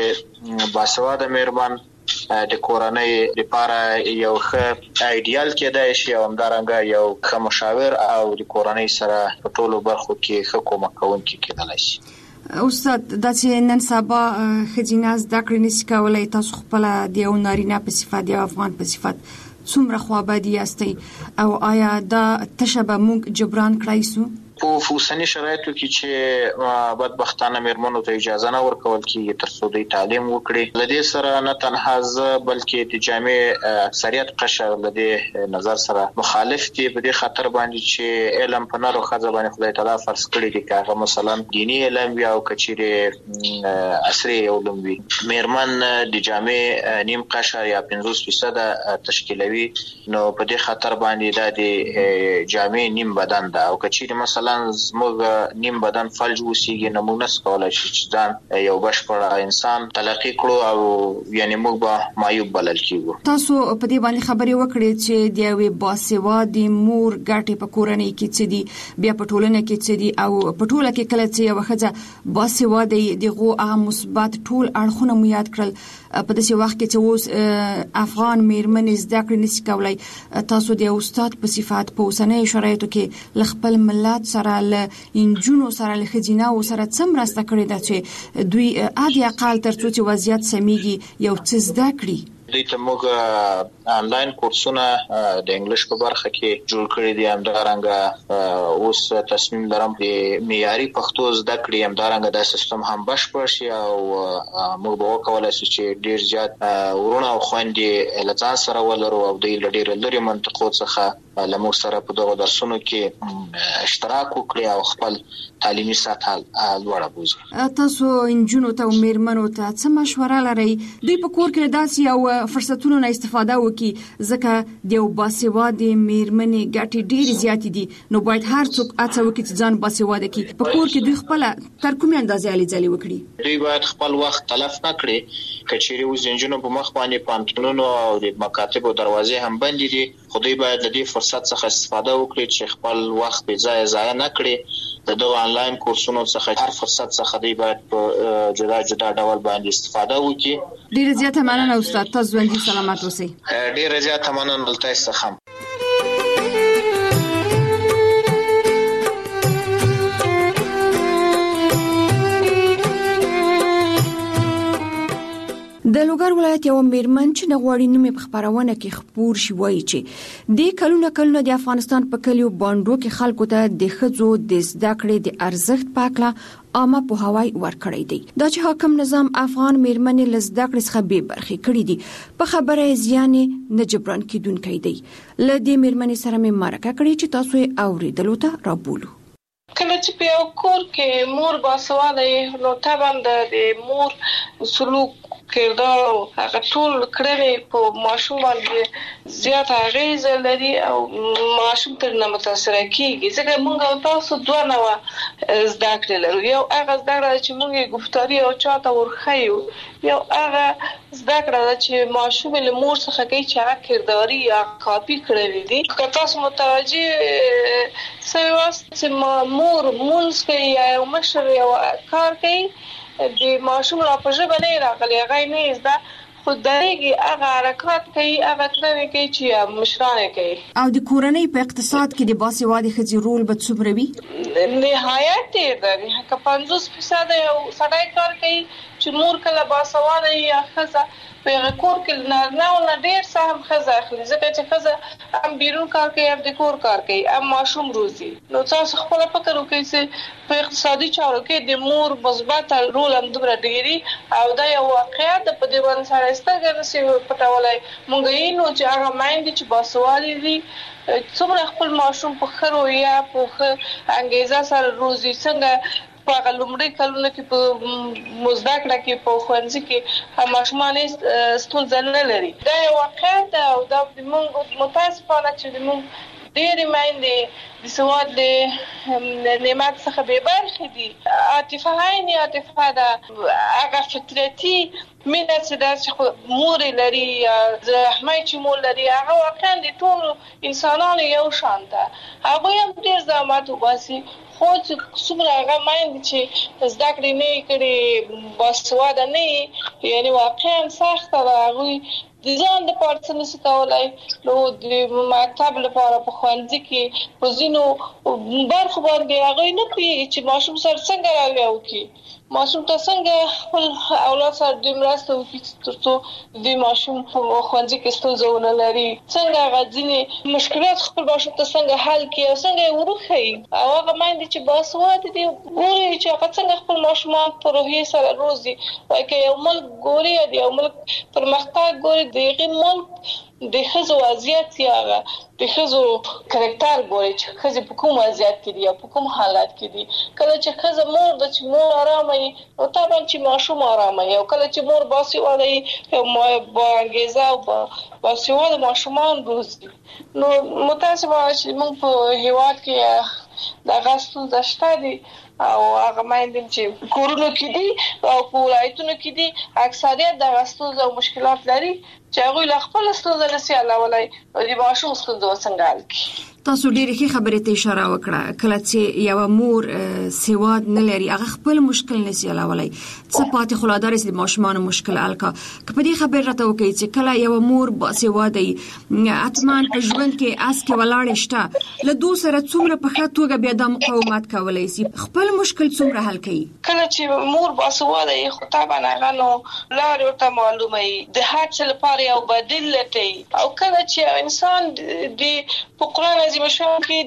S19: چې باسواده میرمن د کورنۍ لپاره یو ښه ایډیال کېدای شي او همدارنګه یو ښه مشاور او د کورنۍ سره په ټولو برخو کې ښه کومک کوونکی کېدای شي.
S18: استاد د چې نن سبا خځینه زده کړې نشي کولای تاسو خپل د یو نارینه په صفت یا افغان په صفت څومره خوابدي یاستئ او آیا دا تشبه موږ جبران کړای سو؟
S19: په اوسنی شرایطو کې چې بدبختانه میرمنو ته اجازه نه ورکول کیږي تر څو د تعلیم وکړي. لدې سره نه تنها بلکې د جامع اکثریت قشر لدې نظر سره مخالف دي په دې خاطر باندې چې علم په نارو خزه باندې خدای تعالی فرض کړی دي که مثلا دینی علم یا او کچېره عصري علم وي. میرمن د جامع نیم قشر یا 50% تشکیلوي نو په دې خاطر باندې د جامع نیم بدن ده او کچېره مثلا زموږ نیم بدن فلج وسیږي نو موږ نس کولای شو چې ځان یو بشپړ انسان تلقي کړو او یعنی موږ به معیوب بلل کیږو.
S18: تاسو په دې باندې خبرې وکړې چې د یوې باسواده مور ګټې په کورنۍ کې څه دي بیا په ټولنه کې څه دي او په ټوله کې کله چې یو ښځه باسواده دغه هغه مثبت ټول اړخونه مو یاد کړل په داسې وخت کې چې اوس افغان میرمن زده کړې نشي کولای تاسو د استاد په صفات په اوسنۍ شرایطو کې خپل ملت سره له انجونو سره له خځینه او سره څم راسته کړی دا چې دوی عادي اقل تر څو چې وضعیت سميږي یو څه زده کړي.
S19: دوی ته موږ آنلاین کورسونه د انګلیش په برخه کې جوړ کړی دي. همدارنګه اوس تصمیم لرم د معیاري پښتو زده کړې همدارنګه د سیستم هم بشپړ شي او موږ به وکولای شو چې ډیر زیات ورونه او خويندې لزان سره ولرو او د ډیر لري منطقو څخه لمو سره په دغه درسونو کې اشتراک وکړي او خپل تعلیمي سطح لوړه بوزي.
S18: تاسو انجونو ته او میرمنو ته څه مشوره لرئ دوی په کور کې داسې یو فرصتونو نه استفاده وکړي ځکه د یو باسواده میرمنې ګټې ډېرې زیاتې دي نو باید هر څوک هڅه وکړي چې ځان باسواده کړي. په کور کې دوی خپل تر کومې اندازې علي ځلې وکړي.
S19: دوی باید خپل وخت تلف نه کړي. کچېری اوس انجونو په مخ باندې پانتونونو او د مکاتبو دروازې هم بندې دي خو دوی باید د دې فرصت څخه استفاده وکړي چې خپل وخت به ضایع نه کړي. د آنلاین کورسونو څخه هر فرصت څخه دوی باید په جدا جدا ډول باندې استفاده وکړي.
S18: ډیره زیاته مننه استاد تاسو ژوندۍ سلامت اوسئ.
S19: ډیره زیاته مننه تاسو څخه.
S18: د لوګر ولایت یو میرمن چې نغواړي نومې په خبرونه کې خبور شي وایي چې د کلونه د افغانستان په کلیو باندې کې خلکو ته د خځو د زده کړې د ارزښت پاکله عامه په هواي ورکړی دی. دا چې حاکم نظام افغان میرمنې لزده کړې څخه به برخې کړې دي په خبره زیان نه جبران کیدونکې دی. ل دې میرمنې سره مې مرکه کړې چې تاسو یې اوریدلو ته رابولو.
S8: کله چې په یو کور کې مور باسواده نو طبعا د مور سلوک کردار هغه ټول کړنې په ماشوم باندې زیات اغیز لري او ماشوم تر نه متاثر کیږي ځکه موږ تاسو دوه نو زده کړل لرو یو هغه زده کړل چې موږ گفتاري او چاته ورخیو یو هغه زده کړل چې ماشوم له مور څخه کوي چې هغه کرداري یا کاپی کړی دي که تاسو متوجه سوي چې مور مونږ کوي یا مشر یو کار کوي د ماشوم لا په ژبه نه راغلی هغه نه زده خو دغه هغه حرکت کوي هغه کړنې کوي چې مشرانه کوي
S18: او د کورنۍ په اقتصاد کې د باسواده ښځې رول به څومره وي
S8: نهایت دی که 50% یو سړی کار کوي چې مور کله باسواده یا ښځه په کور کې نه ډېر سهم ښځه اخلي ځکه چې ښځه هم بیرون کار کوي هم د کور کار کوي هم ماشوم روزي نو تاسو خپل فکر وکړئ چې په اقتصادي چارو کې د مور مثبت رول هم دومره ډېری او دا یو واقعیت په دې باندې سره سترګې نشي پټولای مونږ یې نو چې هغه مایند چې باسواده دي څومره خپل ماشوم په خرو یا په انګیزه سره روزي څنګه په لومړي کلونو کې په مزدکړه کې په ښوونځي کې ماشومان ستونزه نه لري دا یو واقعیت او دا موږ متاسفانه چې موږ ډېرې میندې د سواد له نعمت څخه بې برخې دي عاطفه عاطفه ده هغه فطرتي مینه چې مور لري رحمه چې مور لري هغه واقعا د ټول انسانانو یو شان ده هغه هم ډېر زحمت وباسي خو چې څومره هغه مایند چې زده کړې نه کړي باسواده نه یعنی واقعا سخته ده هغوی د ځان د پاره نشي کولای نو د مکتب لپاره په ښوونځي کې په ځینو برخو باندې هغه نه پیږي چې ماشوم سره څنګه راویو کی ماشوم ته څنګه خپل اولاد سره د مرسته وکړي ترڅو د ماشوم په ښوونځي کې ستونزه ونه لري څنګه غځنی مشکلات خپل ماشوم ته څنګه حل کړي او څنګه ورخي او هغه مایند چې باسواده دي ګوري چې هغه څنګه خپل ماشومان په روحي سره روزي واکه یو ملک ګوري دی یو ملک پرمختګ ګوري دغه ملک د خزو وضعیت یا د خزو کریکټر ګوري چې خزو په کوم وضعیت کې دي یا په کوم حالت کې دي کله چې خزو مور د چې مور آرامه وي او طبعا چې ماشوم آرامه وي او کله چې مور باسواده وي با انګیزه او باسواده ماشومان روزي نو متاسفانه چې موږ په هیواد کې د غاستو دشته دي او هغه مایندم چې کورونو کې دي او په ولایتونو کې دي اکثریت د غاستو او مشکلات لري چې هغه له خپل ستونزې نشي حلولای او د ماشوم ستونزې څنګه حل کړي
S18: تاسو ډېرې ښه خبرې ته اشاره وکړه کله چې یو مور سواد نه لري هغه خپل مشکل نشي حلولای څه پاتې خلادار سي د ماشومان مشکل الکا په دې خبره راته وکړي چې کله یو مور باسواده اتمان په ژوند کې اس کې ولاړ شته له دوه سره څومره په ښه توګه بیا د مقاومت کولای شي خپل مشکل څومره حل کوي
S8: کله چې مور باسواده خو طبعا هغه نو لار ورته معلومه د هر څه لپاره یو بدیل لټي او کله چې انسان د قرآن عظیم شان کې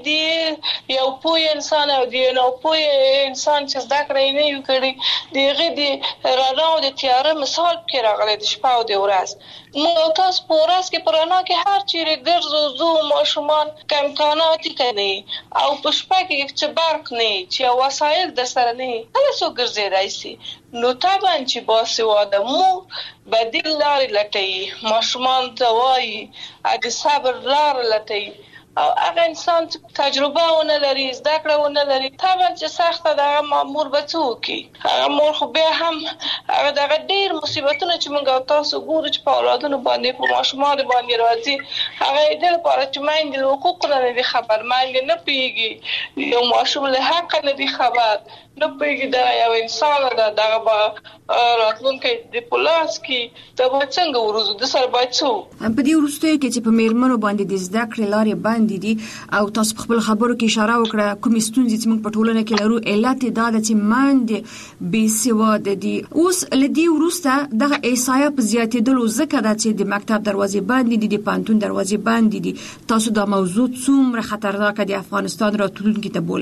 S8: دی یو پوه انسان او دی نو پوه انسان چې زده کړی نه یو کړی دیغه دی رڼا او د تیاره مثال کې راغلی د شپه او د ورځ نو تاسو په ورځ کې پرانا کې هر چیرې ګرځو زو ماشومان کم امکانات کوي او په شپه کې چې برق نه چې وسایل د سره نه هله سو ګرځي راځي نو طبعا چې باسواده مو بدیل لارې لټي ماشومان ته وایي د صبر لار لټي او هغه انسان تجربه ونه لري زده کړه ونه لري طبعا چې سخته ده مامور به څوکي هغه مور خو بیا هم هغه دغه ډیر مصیبتونه چې موږ تاسو ګورو چې په اولادونو باندې په ماشومان باندې راځي هغه د لپاره چې مایند له حقوق نه دي خبر مایند نه پیږي یو ماشوم له حق نه دي خبر نه پیږي دا یو انسان ده دغه با راتلونکي د پولاس کې دا څنګه ورزو د سر بچو
S18: په دې ورستوي کې چې په میرمنو باندې د زده کړې لارې باندې دي او تاسو خپل خبرو کې اشاره وکړه کوم ستونزې چې موږ په ټولنه کې لرو علت دا ده چې ماندې بې سواده دي اوس لدی ورسته دغه احصایه په زیاتېدلو ځکه دا چې د مکتب دروازې باندې دي د پانتون دروازې باندې دي تاسو دا موضوع څومره خطرناک دی افغانستان راتلونکي ته بولي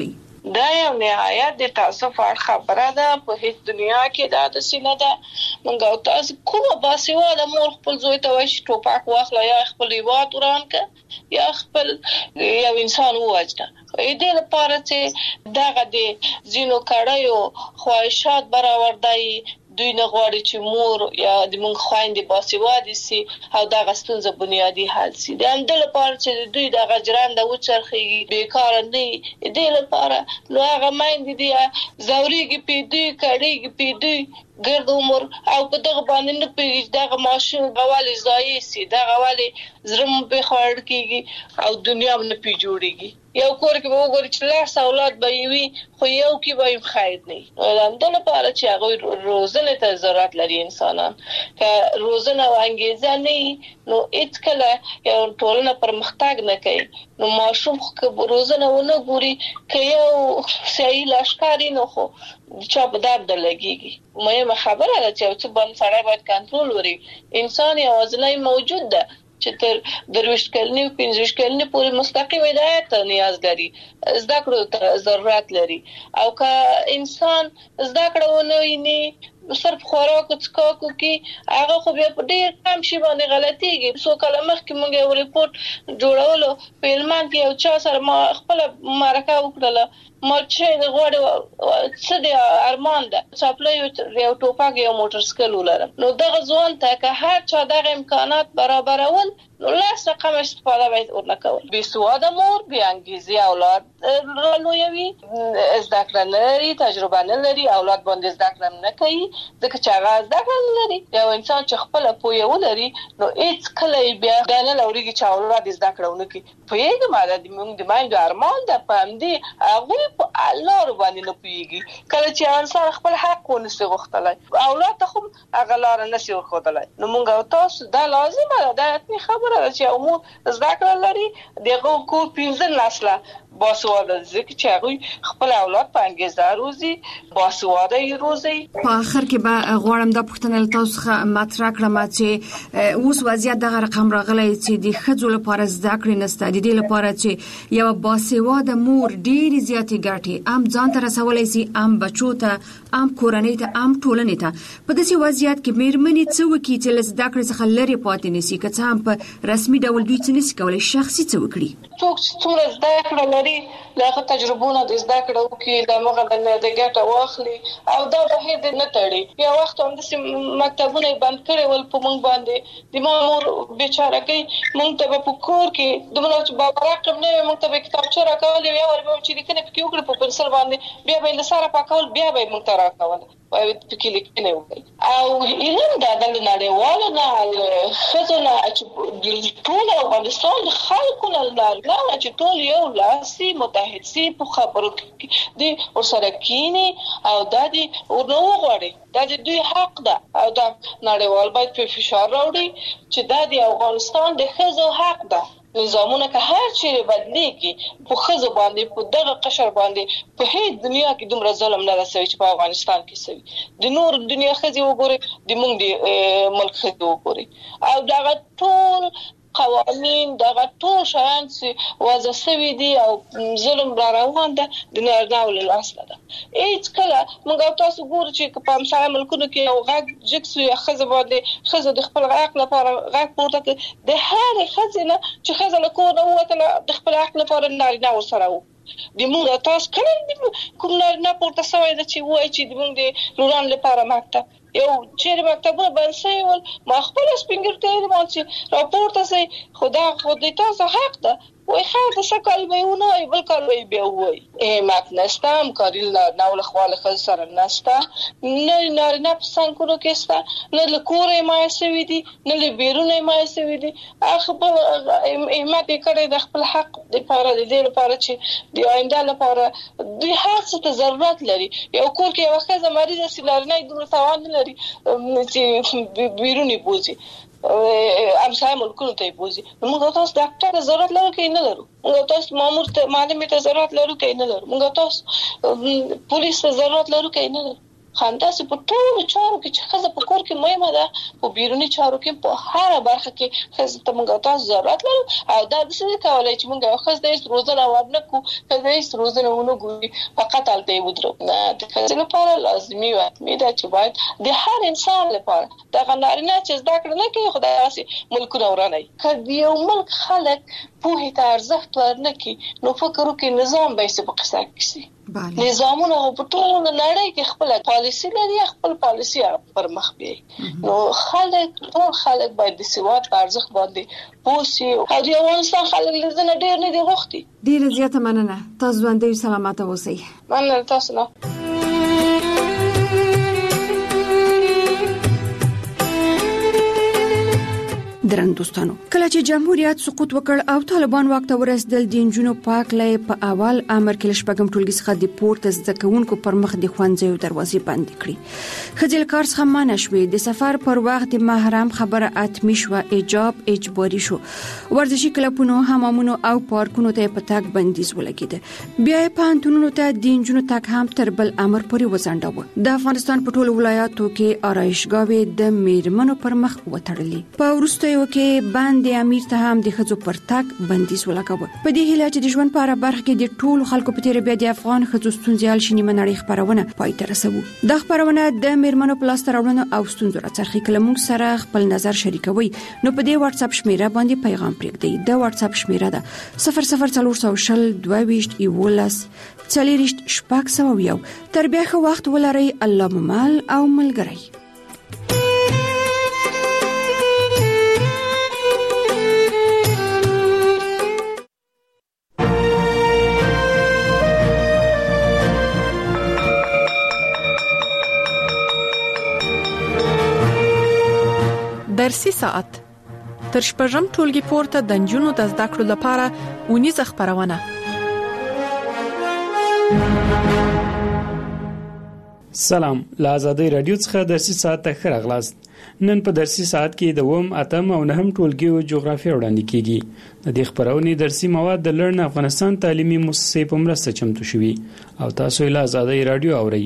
S8: دا یو نهایت د تاسف خبره ده. په هیڅ دنیا کې دا د سینه ده موږ تاسو کومه باسواده مور خپل زوی ته وایي ټوپک واخله یا خپل هیواد وران کړه یا خپل یو انسان ووجنه. دې لپاره چې دغه د زینو کړهیو خواهشات برآوردای دوی نه غواړي چې مور یا د موږ خويندې باسواده سي او دغه ستونزه بنیادی حل سي. د همدې لپاره چې دوی د غجرانده وچرخي بیکار نه دې لپاره نو هغه مایند دي زوريږي پیډي کړيږي پیډي ګرد عمر او په دغه باندې نه پیږي دغه ماشوم غوالي ځای سي دغه غوالي زرم به خړ کیږي او دنیا نه پی جوړيږي. یو کور کې وګورئ چې لاس اولاد به وي خو یو کې به خیر نه ولندل لپاره چې هغه روزنه ته ضرورت لري انسانان که روزنه او انګیزه نه نو هیڅ کله یو ټولنه پرمختګ نه کوي. نو ماشوم خو روزنه ونه ګوري که یو صحیح لاشکاري نه خو چا په درد لګيږي. مهمه خبره ده چې څه باندې سړی باید کنټرول وري. انسان یوازې موجود ده چې تر درويش کلنی او 15 کلنی پورې مستقیم هدایت ته نیاز لري زده کړو ته ضرورت لري او که انسان زده کړو نه ویني صرف خوراک او څکاکو کې هغه خو بیا په ډیر کم شي باندې غلطيږي. سو کله مخکې موږ یو ریپورت جوړولو په علمان کې یو چا سره ما خپل مرکه وکړه ما چې غوړ څه د ارمان ده چاپلې یو ټوپک یو موټر سایکل ولرم. نو دغه ځوان ته که هر چا دغه امکانات برابرول نو لاس رقم استفاده باید ورنکول. بی سواده مور بی انگیزه اولاد رالویوی زده کړه لري تجربه نه لري اولاد باندې زده کړه نه کوي ځکه چې هغه زده کړه لري. یو انسان چې خپل پوهه ولري نو هیڅ کله بیا غنه لوريږي چې اولاد زده کړه ونه کوي. پوهیږي ماده د موږ د مایند ارمان د پامدي هغه په الله باندې نه پوهیږي. کله چې انسان خپل حق ونسي غوښتلای اولاد ته خو هغه لار نه سي ورخدلای. نو موږ تاسو دا لازمه ده د خبره چې عموم زده کړه لري دغه کو 15 نسله باسواده ځکه چې هغه خپل اولاد په انګیزه روزي باسواده یې روزي.
S18: په اخر کې به غواړم د پښتنل تاسو څخه مطرح کړم چې اوس وضعیت دغه رقم راغلی چې د خځو لپاره زده کړې نشته د دې لپاره چې یو باسواده مور ډېری زیاتې ګټي ام ځان ته رسولای شي ام بچو ته ام کورنۍ ته ام ټولنې ته. په داسې وضعیت کې مېرمنې څه وکړي چې زده کړې څخه لري پاتې نشي که څه هم په رسمي ډول دوی څه نشي کولای شخصي څه وکړي.
S8: څوک چې زده کړه لري لکه تجربونه د زده کړو کې د مغه د ګټه واخلي او دا به هیڅ نه تړي. یو وخت هم د مکتبونه بند کړي ول په مونږ باندې د مامور بیچاره کوي مونږ ته په کور کې د مونږ په رقم نه مونږ ته کتابچه راکول یا ور به چې لیکنه پکې وکړي په پنسل باندې بیا به له سره پاکول بیا به مونږ ته راکول او پکې لیکنه وکړي. او علم دا د نړیوالو نه خزونه چې ټول افغانستان خلکو نه چې ټول یو لاسي متحد سي په خبرو کې دي او سره کینی او د دې ورنو غواړي د دوی حق ده او دا نړیوال باید په فشار راوړي چې د افغانستان د خزو حق ده. نظامونه که هر چیرې بدلېږي په خزو باندې په دغه قشر باندې په هیڅ دنیا کې دومره ظلم نه رسوي چې په افغانستان کې سوي. د نور دنیا خزي وګوري د موږ د ملک خزي وګوري او دغه ټول قوانین دغه ټول شیان چې وضع شوي دي او ظلم را روان ده د نارینه له لاسه ده. هیڅ کله موږ تاسو ګورو چې په همسایه ملکونو کې یو غږ جکسو یا خزه باندې خزه د خپل حق لپاره غږ پورته کوي د هر خزه نه چې خزه له کور نه وته د خپل حق لپاره نارینه ورسره وو. د موږ تاسو کله کوم نارینه پورته شوی ده چې وایي چې د موږ د لوران لپاره مکتب یو چیرې مکتبونه بند شوي ول ما خپل سپینګر ته یې چې راپورته شي خدا خو د تاسو حق ده وای خیر د سکل به ونه بل کار وي بیا وای مات نستم کارل نه ول خواله خل سره نستا نه نه په څنګه کې ستا نه له کورې ما سوي دي نه له بیرونه ما سوي دي خپل احمد کړي د خپل حق د لپاره د دې لپاره چې د آینده لپاره د هڅه ته ضرورت لري. یو کور کې یو ښځه مریضه سیلارنه دومره توان لري چې بیرونی بوزي امسای ملکونو ته بوزي. موږ تاسو ډاکټر ضرورت لرو کې نه لرو موږ تاسو مامور ته معلم ته ضرورت لرو کې نه لرو موږ تاسو پولیس ته ضرورت لرو کې نه لرو خانداسي په ټولو چارو کې چې خزه په کور کې مهمه ده په بیرونی چارو کې په هر برخه کې خزه ته موږ تاسو ضرورت لرو او دا د څه کولای چې موږ خزه د روزنه ورنه کو خزه د روزنه ونه ګوري فقط الته ودرو نه د خزه لپاره لازمي و دا چې باید د هر انسان لپاره دا غنارینه چې زده کړه نه کوي خدای واسي ملکونه ورانه کړي یو ملک خلک په هیڅ ارزښت ورنکي نو فکر وکړي نظام به څه په قصه کیسي نظامونه په ټولو نړۍ کې خپل پالیسي لري خپل پالیسي پر مخ بیاي نو ټول خلک باید د سواد په ارزښت باندې پوسي او د افغانستان خلک لزنه ډیر نه دي غوښتي
S18: ډیر زیاته مننه تاسو باندې سلامات اوسئ
S8: مننه تاسو نه
S18: درنو دوستانو کله چې جمهوریت سقوط وکړ او طالبان واک ته ورسېدل د جنونو پاک لې په اول امر کې لشپږم ټولګي څخه د پورته ځکهونکو پر مخ د خوانځو دروازې بند کړې خځل کار څخه مانه شوې د سفر پر وخت د محرم خبره اتمی شو ایجاب اجباري شو ورزشي کلبونو حمامونو او پارکونو ته په تاک بندیز ولګید بیا په انټونو ته د جنونو تاک هم تر بل امر پورې وځنډاوه د افغانستان په ټولو ولایاتو کې آرایشګاوې د میرمنو پر مخ وتړلې په ورسته کې باندې امیر ته هم د خځو پر تاک بندیز ولګاوه په دې هیله چې د ژوند په اړه برخه کې د ټولو خلکو په تیر بیا د افغان خځو ستونزې حل شي منړې خبرونه پای ته رسوو د خبرونه د میرمنو پلاس ترونه او ستونزو راڅرخي کلمو سره خپل نظر شریکوي نو په دې واتس اپ شمیره باندې پیغام پرېږدئ د واتس اپ شمیره ده 0040 22 11 40 شپږ تر بیا خو وخت ولري الله ممال او ملګری
S20: درسي ساعت تر شپږم ټولګي پورته د جنونو د زده کړو لپاره ونیزه خبرونه
S21: سلام له آزادۍ رادیو څخه درسي ساعت ته ښه راغلاست نن په درسي ساعت کې د اووم اتم او نهم ټولګیو جغرافیه وړاندې کیږي د دې خبرونې درسي مواد د لرن افغانستان تعلیمي مؤسسې په مرسته چمتو شوي او تاسو له آزادۍ رادیو اورئ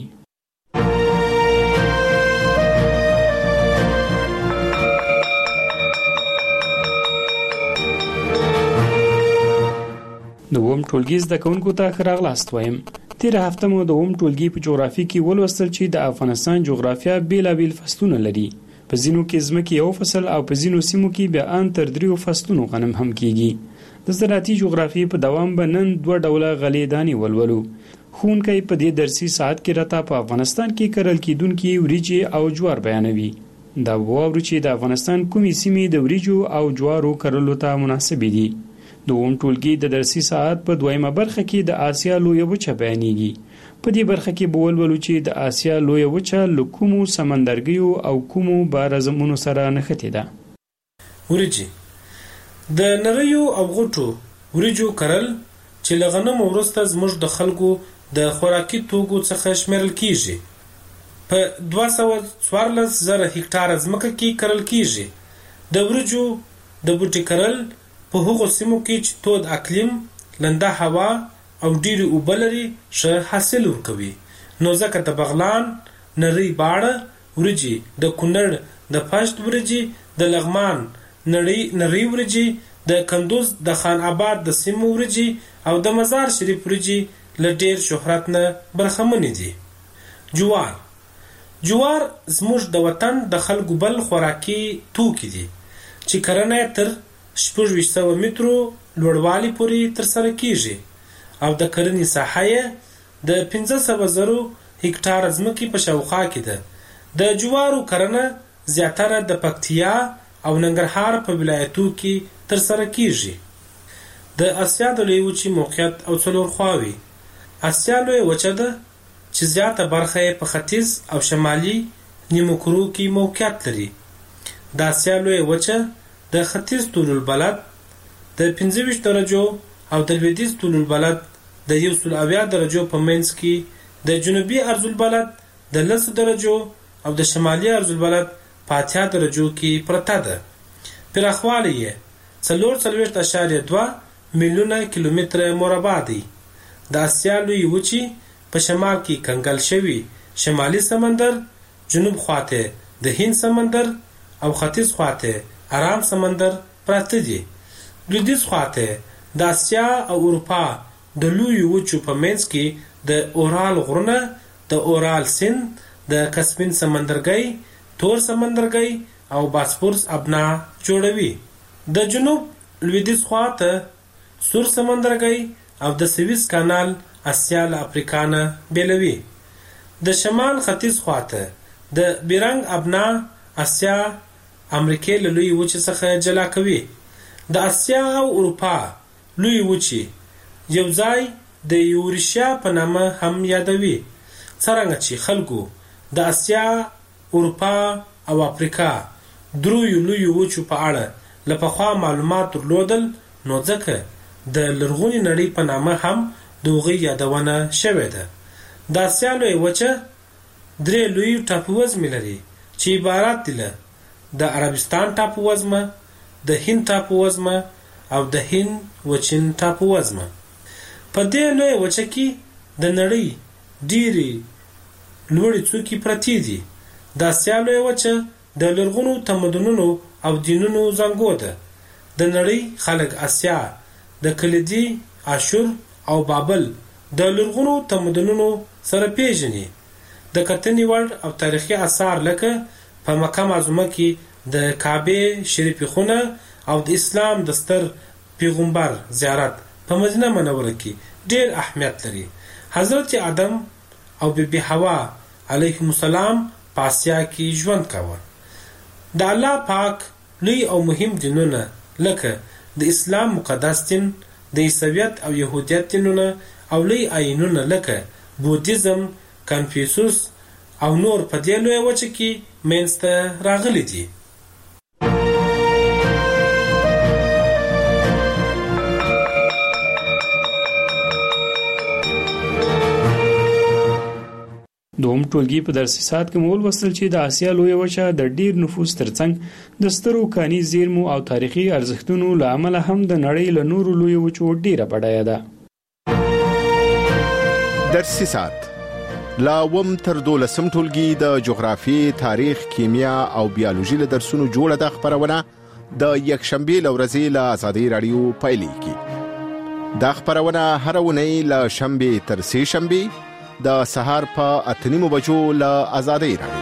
S21: د اووم ټولګي زده کوونکو ته ښه راغلاست وایم تیر هفته مو د اووم ټولګي په جغرافي کې ولوستل چې د افغانستان جغرافیه بیلابیل فصلونه لري په ځینو کې ځمکې یو فصل او په ځینو سیمو کې بیا ان تر 3 فصلونو غنم هم کیږي د زراعتي جغرافي په دوام بنن 2 ډوله غلې دانې ولولو خونکې په دې درسي ساعت کې راته په افغانستان کې کرل کیدونکو وریجې او جوار بیانوي دا وورو چې د افغانستان کومې سیمې د وریجو او جوارو کرلو ته مناسب دي د اووم ټولګي د درسي ساعت په دویمه برخه کې د آسیا لویه وچه بیانېږي په دې برخه کې به ولولو چې د آسیا لویه وچه له کومو سمندرګیو او کومو بارزمونو سره نښتې ده
S22: وریجې د نریو او غټو وریجو کرل چې له غنمو وروسته زموږ د خلکو د خوراکي توکو څخه شمیرل کیږي په 214,000 هکتاره ځمکه کې کرل کیږي د وریجو د بوټي کرل په هغو سیمو کې چې تود اقلیم لنده هوا او ډیری اوبه لري ښه حاصل ورکوي نو ځکه د بغلان نری باړه وریجې د کونړ د پشت وریجې د لغمان نری وریجې د کندوز د خان آباد د سیمو وریجې او د مزار شریف وریجې له ډیر شهرت نه برخمن دي جوار زموږ د وطن د خلکو بل خوراکي توکي دي چې کرنه تر 600 مترو لوړوالي پورې ترسره کیږي او د کرنې ساحه د 15,000 هکتار ځمکې په شاوخوا کې ده د جوارو کرنه زیاتره د پکتیا او ننګرهار په ولایتو کې ترسره کیږي د اسیا د لوی وچې موقعیت او څلور خواوي اسیا لوی وچه ده چې زیاته برخه په ختیځ او شمالي نیمو کورو کې موقعیت لري د اسیا لوی وچه د ختیځ طول البلد د 25 درجو او د لویدیځ طول البلد د 170 درجو په منځ کې د جنوبي ارض البلد د 10 درجو او د شمالي ارض البلد په 80 درجو کې پرته ده پراخوالی یې 4.2 میلیونه کیلومتر مربع دی د اسیا لوی وچې په شمال کې کنګل شوی شمالي سمندر، جنوب خواته د هند سمندر او ختیځ خواته ارام سمندر پراته دي. لویدیځ خواته د اسیا او اروپا د لوی وچو په منځ کې د اورال غرونه، د اورال سیند، د کسپین سمندرګي، تور سمندرګي او باسفورس ابنا جوړوي. د جنوب لویدیځ خواته سور سمندرګي او د سویس کانال اسیا له افریقا نه بیلوي. د شمال ختیځ خواته د بیرنګ ابنا اسیا امریکا له لوی وچې څخه جلا کوي. د اسیا او اروپا لوی وچې یو ځای د یورشیا په نامه هم یادوي. څرنګه چې خلکو د اسیا، اروپا او افریقا دریو لوی وچو په اړه له پخوا معلومات درلودل، نو ځکه د لرغونې نړۍ په نامه هم د هغوی یادونه شوې ده. د اسیا لوی وچه 3 لوی ټاپووزمې لري چې عبارت دي له د عربستان ټاپووزمه، د هند ټاپووزمه او د هند وچین ټاپووزمه. په دې لوی وچه کې د نړۍ ډېرې لوړې څوکې پرتې دي. د اسیا لوی وچه د لرغونو تمدنونو او دینونو زانګو ده. د نړۍ خلک اسیا د کلیدي، اشور او بابل د لرغونو تمدنونو سره پیژني. د کتنې وړ او تاریخي آثار لکه په مکه معظمه کې د کعبه شریفه خونه او د اسلام د ستر پیغمبر زیارت په مدینه منوره کې ډېر اهمیت لري. حضرت آدم او بیبي حوا علیهم السلام په اسیا کې ژوند کاوه. د الله پاک لوی او مهم دینونه لکه د اسلام مقدس دین، د عیسویت او يهودیت دینونه او لوی آیینونه لکه بودیزم، کنفیوسوس او نور په دې لوی وچه کې منځته راغلي دي.
S21: دوم ټولګي په درسي ساعت کې مول وصل چې د آسیا لوی وچه د ډیر نفوس ترڅنګ د سترو کاني زیرمو او تاریخي ارزښتونو له امله هم د نړۍ له نورو لوی وچو ډیره بډایه ده.
S2: درسي ساعت لا وم تر 12 ټولګي د جغرافي، تاریخ، کیمیا او بیولوژي له درسونو جوړه د خبرونه د یکشنبه لورځي له آزادۍ رادیو پایلیږي. دا خبرونه هر ونی له شنبه تر سه شنبه د سهار په 8:30 بجو له آزادۍ رادیو.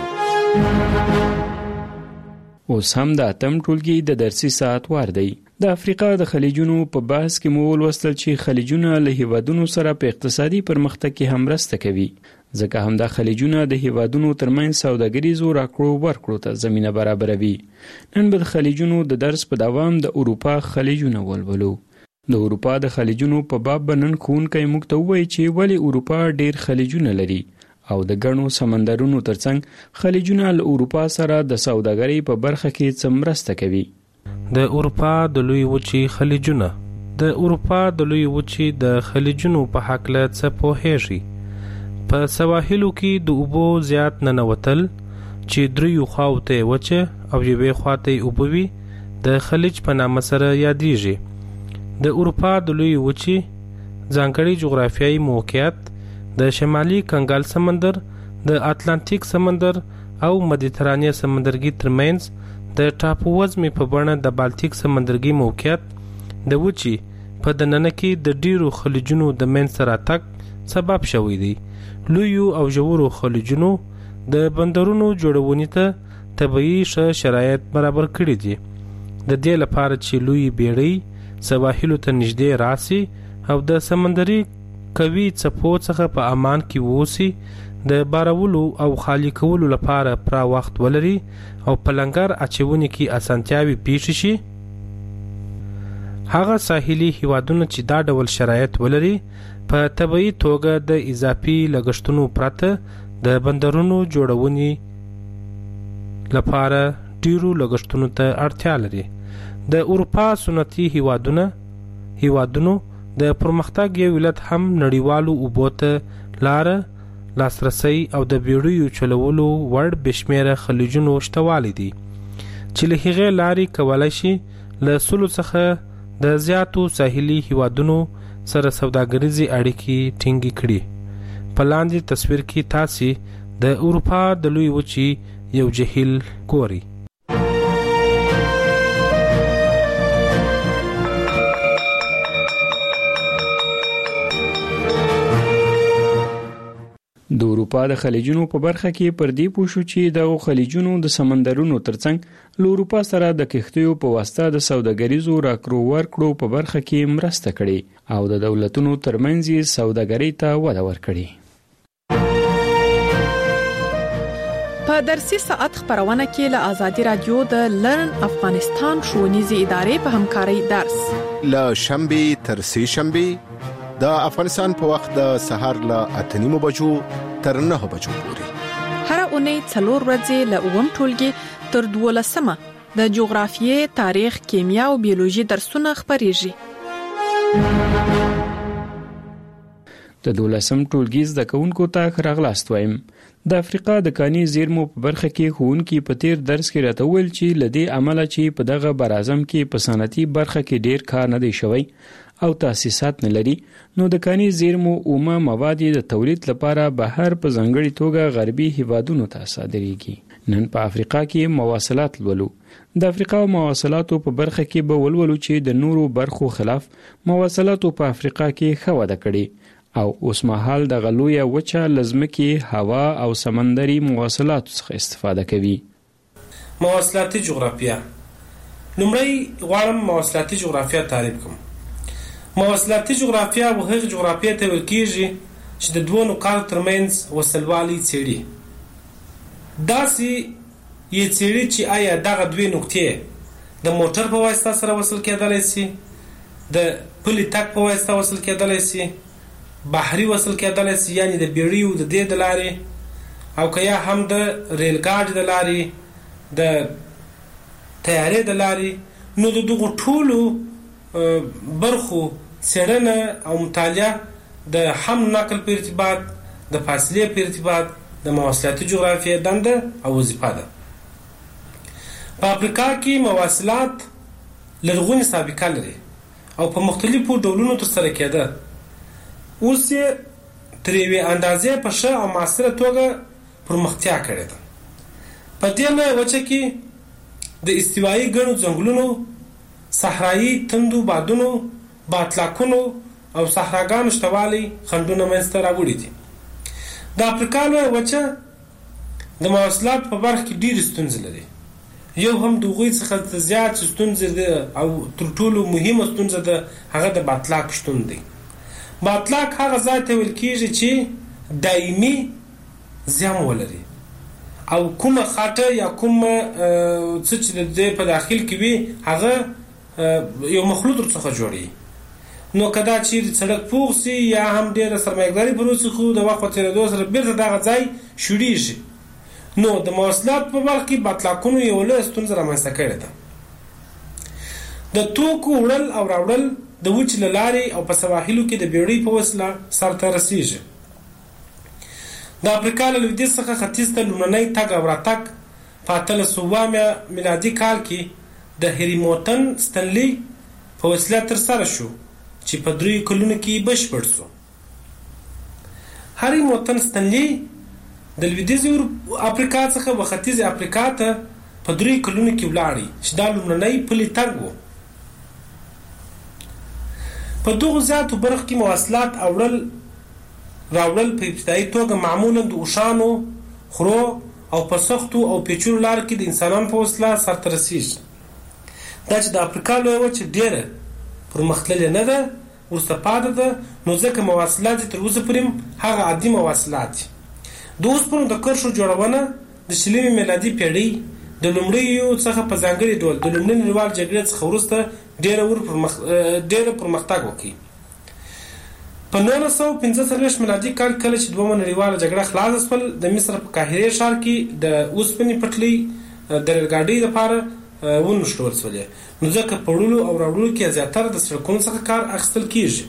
S21: اوس هم د اتم ټولګي د درسي ساعت وار دی. د افریقا د خلیجونو په بحث کې مول وستل چې خلیجونه له هیوادونو سره په اقتصادي پرمختګ کې هم مرسته کوي، ځکه هم د خلیجونه د هیوادونو ترمنځ سوداګریزو راکړو ورکړو ته زمينه برابروي. نن به خلیجونو د درس په دوام د اروپا خلیجونه ولولو. د اروپا د خلیجونو په باب بنن خونکې موږ ته وایي چې ولی اروپا ډیر خلیجونه لري او د ګڼو سمندرونو ترڅنګ خلیجونه له اروپا سره د سوداګرۍ په برخه کې څه مرسته کوي.
S4: د اروپا د لوی وچې خلیجونه د اروپا د لوی وچې د خلیجونو په حق له څه پوهیږي. په سواحلو کې د اوبو زیات ننوتل چې دریو خواته وچه او یوې خواته اوبوي د خلیج په نامه سره یادېږي. د اروپا د لوی وچې ځانګړي جغرافیایي موقعیت د شمالي کنګال سمندر، د اتلانتیک سمندر او مدیترانه سمندرګي ترمنځ د ټاپووزمې په بڼه د بالتیک سمندرګي موقعیت د وچې په دننه کې د ډیرو خلیجونو د منځ راتګ سبب شوی دی. لویو او ژورو خلیجونو د بندرونو جوړونې ته طبیعي شرایط برابر کړي دي. د دې لپاره چې لوی بیړۍ سواحلو ته نږدې راسي او د سمندري قوي څپو څخه په امان کې ووسی، د بارولو او خالی کولو لپاره پرا وخت ولري او په لنګر اچونې کې اسانتیاوي پیښ شي. هغه ساحلي هیوادونه چې دا ډول شرایط ولري په طبيعي توګه د اضافي لګښتونو پرته د بندرونو جوړونې لپاره ډیرو لګښتونو ته اړتیا لري. د اروپا سنتي هیوادونو د پرمختګ یو ولادت هم نړیوالو اوبو ته لار لاسرسي او د بیړیو چلولو وړ بشمیره خلیجونو شتوالی دي چې له هغې لارې کولای شي له سلو څخه د زیاتو ساحلي هیوادونو سره سوداګریزي اړیکې ټینګې کړي. په لاندې تصویر کې تاسو د اروپا د لوی وچی یو جهیل ګوري.
S21: د اروپا د خلیجونو په برخه کې پر دې پوه شو چې د خلیجونو د سمندرونو ترڅنګ له اروپا سره د کښتیو په واسطه د سوداګریزو راکړو ورکړو په برخه کې مرسته کړې او د دولتونو ترمنځ یې سوداګرۍ ته وده ورکړې.
S20: په درسي ساعت خبرونه کې له آزادي رادیو د لرن افغانستان ښوونیزې ادارې په همکارۍ درس
S2: له شنبه تر سه شنبه د افغانستان په وخت د سهار له 8:30 بجو تر 9 بجو پورې
S20: هر اونۍ 4 ورځې له 9 ټولګي تر 12 د جغرافیې، تاریخ، کیمیا او بیولوژي درسونه خبريږي.
S21: د 12 ټولګي زده کوونکو ته راغلاست وایم. د افریقا د کاني زیرمو په برخه کې ښوونکي په تیر درس کې راته ویل چې لدې عمله چې په دغه برازم کې په صنعتي برخه کې ډیر کار نه دی شوی او تاسیسات نه لري، نو د کاني زیرمو اومه مواد د تولید لپاره بهر په ځانګړي توګه غربي هیوادونو ته صادریږي. نن په افریقا کې مواصلات لولو. د افریقا مواصلاتو په برخه کې به ولولو چې د نورو برخو خلاف مواصلاتو په افریقا کې ښه وده کړې او اوس مهال د غلوی وچه لزمکی هوا او سمندري مواصلات څخه استفاده کوي.
S22: مواصلاتي جغرافیه. لومړی غواړم مواصلاتي جغرافیه تعریف کوم. مواصلاتي جغرافیه هغه جغرافیه ته ویل کیږي چې د دوه نقاطو ترمنځ وصلوالي څېړي. داسې یې څېړي چې آیا دغه دوه نقطې د موټر په واسطه سره وصل کېدلی شي، د پلي تګ په واسطه وصل کېدلی شي، بحري وصل کېدلی شي، یعنی د بیړیو د دې د لارې، او که یا هم د ریل ګاډي د لارې، د طیارې د لارې. نو د دغو ټولو برخو څېړنه او مطالعه د حمل نقل په ارتباط، د فاصلې په ارتباط د مواصلاتي جغرافیې دنده او وظیفه ده. په افریقا کې مواصلات لرغونې سابقه لري او په مختلفو ډولونو ترسره کېده. اوس یې تر یوې اندازې په ښه او معاصره توګه پرمختیا کړې ده. په دې لویه وچه کې د استوایي ګڼو ځنګلونو، صحرایي تندو بادونو، باطلاقونو او صحراګانو شتوالی خنډونه منځته راوړي دي. د افریقا لویه وچه د مواصلات په برخه کې ډېرې ستونزې لري. یو هم د هغوی څخه زیات ستونزې ده او تر ټولو مهمه ستونزه ده هغه د باطلاق شتون دی. باطلاق هغه ځای ته ویل کېږي چې دایمي زیان ولري او کومه خاطه یا کومه څه چې د دې په داخل کې وي هغه یو مخلوط ورڅخه جوړي. نو کدا چې سړک پوخ سي یا هم ډېره سرمایه‌ګذاري پر وسه خو د وخت په تېرېدو سره بیرته دغه ځای شوړېږي. نو د مواصلات په برخه کې باطلاقونو یو لویه ستونزه رامنځته کړې ده. د توکو وړل او راوړل د وچې له لارې او په سواحلو کې د بیړۍ په وسیله سرته رسېږي. د افریقا له لویدیځ څخه ختیځ ته لومړنی تګ او راتګ په 1800 میلادي کال کې د هریموتن ستنلي په وسیله ترسره شو چې په 3 کلونو کې بشپړ شو. هریموتن ستنلي د لویدیځ افریقا څخه و ختیځ افریقا ته په 3 کلونو کې ولاړی چې دا لومړنی پلي تګ و. په دغو زیاتو برخو کې مواصلات اوړل راوړل په ابتدایي توګه معمولا د اوښانو، خرو او په سختو او پیچلو لارو کې د انسانانو په وسیله سرته رسېږي. دا چې د افریقا لویه وچه ډېره پرمختللې نه ده، وروسته پاتې ده، نو ځکه مواصلات یې تر اوسه پورې هغه عادي مواصلات دي. د اوسپنو د کرښو جوړونه د 20 میلادي پیړۍ د لومړیو څخه په ځانګړي ډول د لومړۍ نړیوالې جګړې څخه وروسته ډېره پرمختګ وکړي. په 1945 میلادي کال کله چې دویمه نړیواله جګړه خلاصه شول، د مصر په قاهره ښار کې د اوسپنې پټلۍ د ریل ګاډۍ لپاره ونښلول شولې. نو ځکه په وړلو او راوړلو کې زیاتره د سړکونو څخه کار اخیستل کېږي.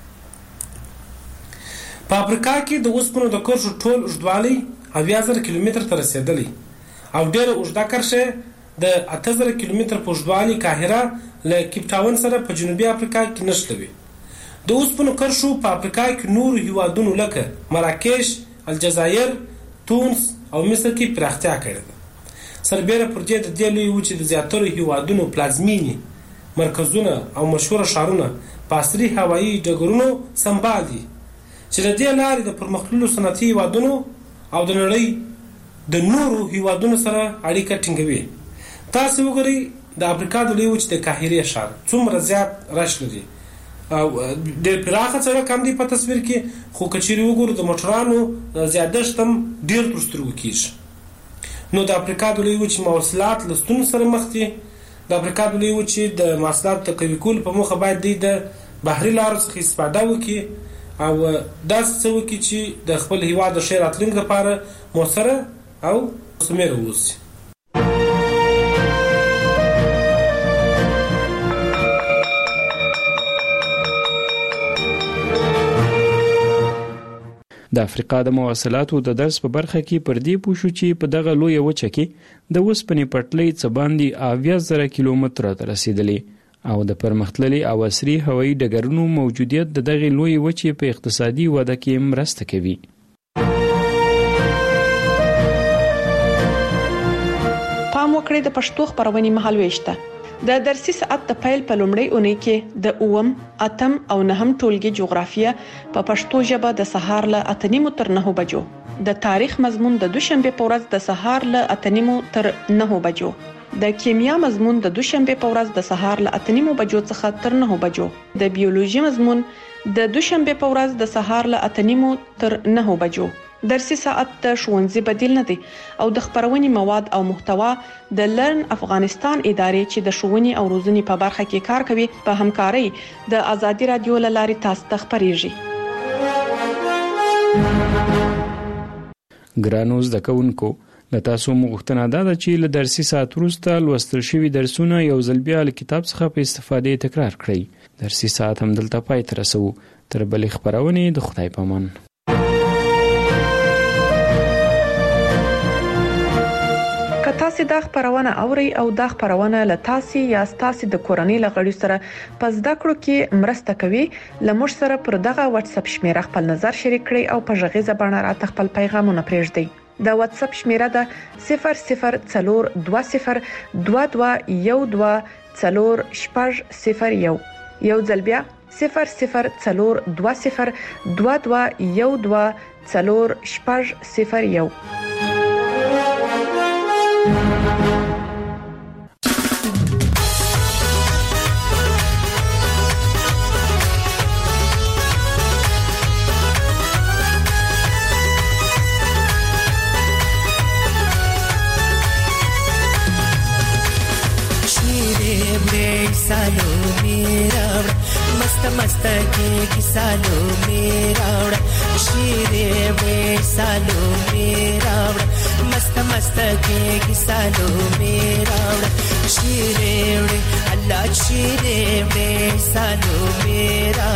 S22: په افریقا کې د اوسپنو د کرښو ټول اوږدوالی 80,000 کیلومتر ته رسېدلی او ډېره اوږده کرښه د 8,000 کیلومتر په اوږدوالي قاهره له کیپ ټاون سره په جنوبي افریقا کې نښلوي. د اوسپنو کرښو په افریقا کې نورو هیوادونو لکه مراکش، الجزایر، تونس او مصر کې پراختیا کړې ده. سربېره پر دې د دې لوی وچې د زیاترو هیوادونو پلازمینې مرکزونه او مشهوره ښارونه په عصري هوایي ډګرونو سمبال دي چې د دې لارې د پرمختللو صنعتي هیوادونو او د نړۍ د نورو هیوادونو سره اړیکه ټینګوي. تاسو وګورئ د افریقا د لوی وچې د قاهرې ښار څومره زیات رش لري او ډېر پراخه سړک هم دی په تصویر کې، خو که چیرې وګورو د موټرانو زیادښت هم ډېر تر سترګو کېږي. نو د افریقا د لوی وچې مواصلات له ستونزو سره مخ دي. د افریقا د لوی وچې د مواصلاتو د قوي کولو په موخه باید دوی د بحري لارو څخه استفاده وکړي او داسې څه وکړي چې د خپل هېواد د ښې راتلونکي لپاره مؤثره او مثمره واوسي.
S21: د افریقا د مواصلاتو د درس په برخه کې پر دې پوه شو چې په دغه لویه وچه کې د اوسپنې پټلۍ څه باندې 80,000 کیلومتره ته رسېدلې او د پرمختللي او عصري هوایي ډګرونو موجودیت د دغې لویې وچې په اقتصادي وده کې مرسته کوي.
S20: پام وکړئ د پښتو خبرونې مهالويشت د درسي ساعت د پیل په لومړۍ اونۍ کې د 8 او 9 ټولګي جغرافیه په پښتو ژبه د سهار له 8:30 تر 9 بجو، د تاریخ مضمون د دوشنبه په ورځ د سهار له 8:30 تر 9 بجو، د کیمیا مضمون د دوشنبه په ورځ د سهار له 8:30 بجو څخه تر 9 بجو، د بیولوژي مضمون د دوشنبه په ورځ د سهار له 8:30 تر 9 بجو. درسي ساعت د ښوونځي بدیل نه دی او د خبرونې مواد او محتوا د لرن افغانستان ادارې چې د ښوونې او روزنې په برخه کې کار کوي په همکارۍ د ازادي رادیو له لارې تاسو ته خبرېږي.
S21: ګرانو زده کوونکو، له تاسو مغوښتنه ده چې له درسي ساعت وروسته لوستل شوي درسونه یو ځل بیا له کتاب څخه په استفادې تکرار کړئ. درسي ساعت هم دلته پای ته رسوو. تر بلې خبرونې د خدای په امان.
S20: که تاسو دا خبرونه اورئ او دا خبرونه له تاسو یا تاسو د کورنۍ لغړي سره په زده کړو کې مرسته کوي، لمر سره پر دغه واتس اپ شمیره خپل نظر شریک کړئ او په ژغیزه باندې راته خپل پیغامونه پرېږدئ. د واتس اپ شمیره ده 0042121401. یو ځل بیا 0042121401.
S6: सालो मेरा मस्त मस्त के सालो मेरा शीरे में सालो मेरा मस्त मस्त के सालो मेरा शीरे अल्लाह शीरे में सालो मेरा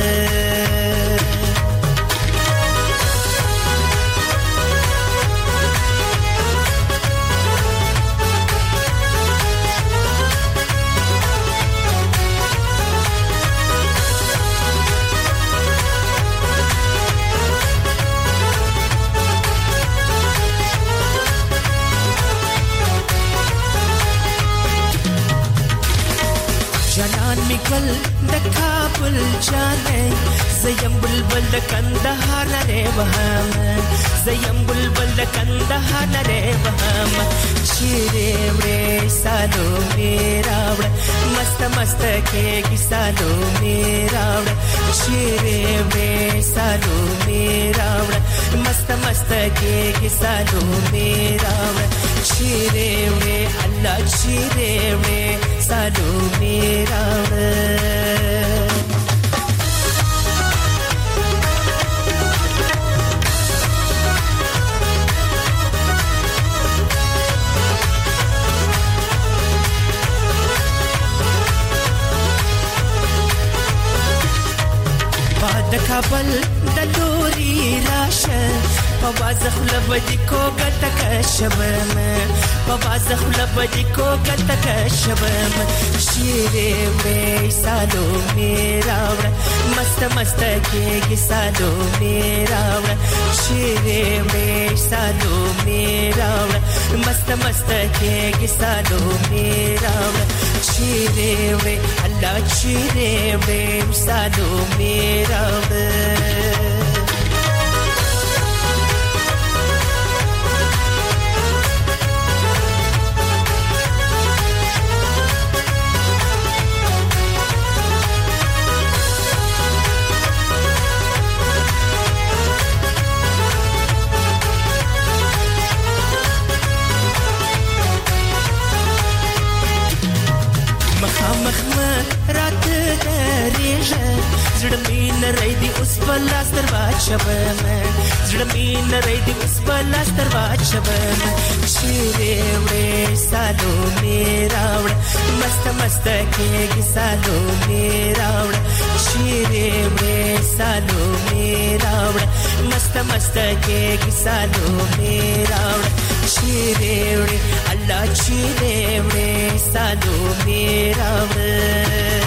S6: गल द काबुल जाने زیم بلبل د کندهار لري وهم زیم بلبل د کندهار لري وهم چیرې وړې سالو میرا وړ مست مست کې سالو میرا وړ چیرې وړې سالو میرا وړ مست مست کې سالو میرا وړ چیرې وړې الله چیرې وړې سالو میرا وړ د کابل د لوري راشه په باز خلا بدی کوګه تک شبم په باز خلا بدی کوګه تک شبم شیرې وې سالو میرا وړ مست مست کېږي سالو میرا وړ شیرې وې سالو میرا وړ مست مست کېږي سالو میرا وړ شیرې وې الله شیرې وې سالو میرا وړ زړه مين رې دي اوس په لاس در واچوم زړه مين رې دي اوس په لاس در واچوم شیرې وې سالو میرا وړ مست مست کېږي سالو میرا وړ شیرې وې سالو میرا وړ مست مست کېږي سالو میرا وړ شیرې وې الله شیرې وې سالو میرا وړ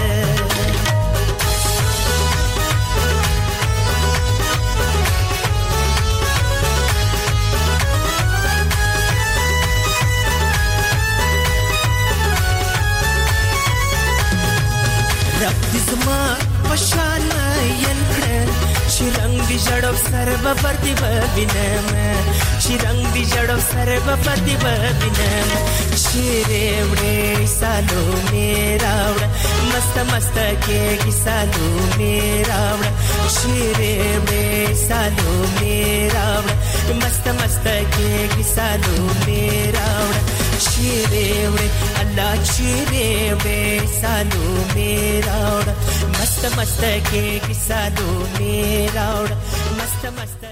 S6: پشان ین کړ چې رنگ دی جړو سر به پرتی وینم چې رنگ دی جړو سر به پرتی وینم شیرې وړې سالو میرا وړ مست مست کېږي سالو میرا وړ شیرې وړې سالو میرا وړ مست مست کېږي سالو میرا وړ شیرې وړې الله شیرې وړې سالو میرا وړ مست مست کېږي سالو میرا وړ مست مست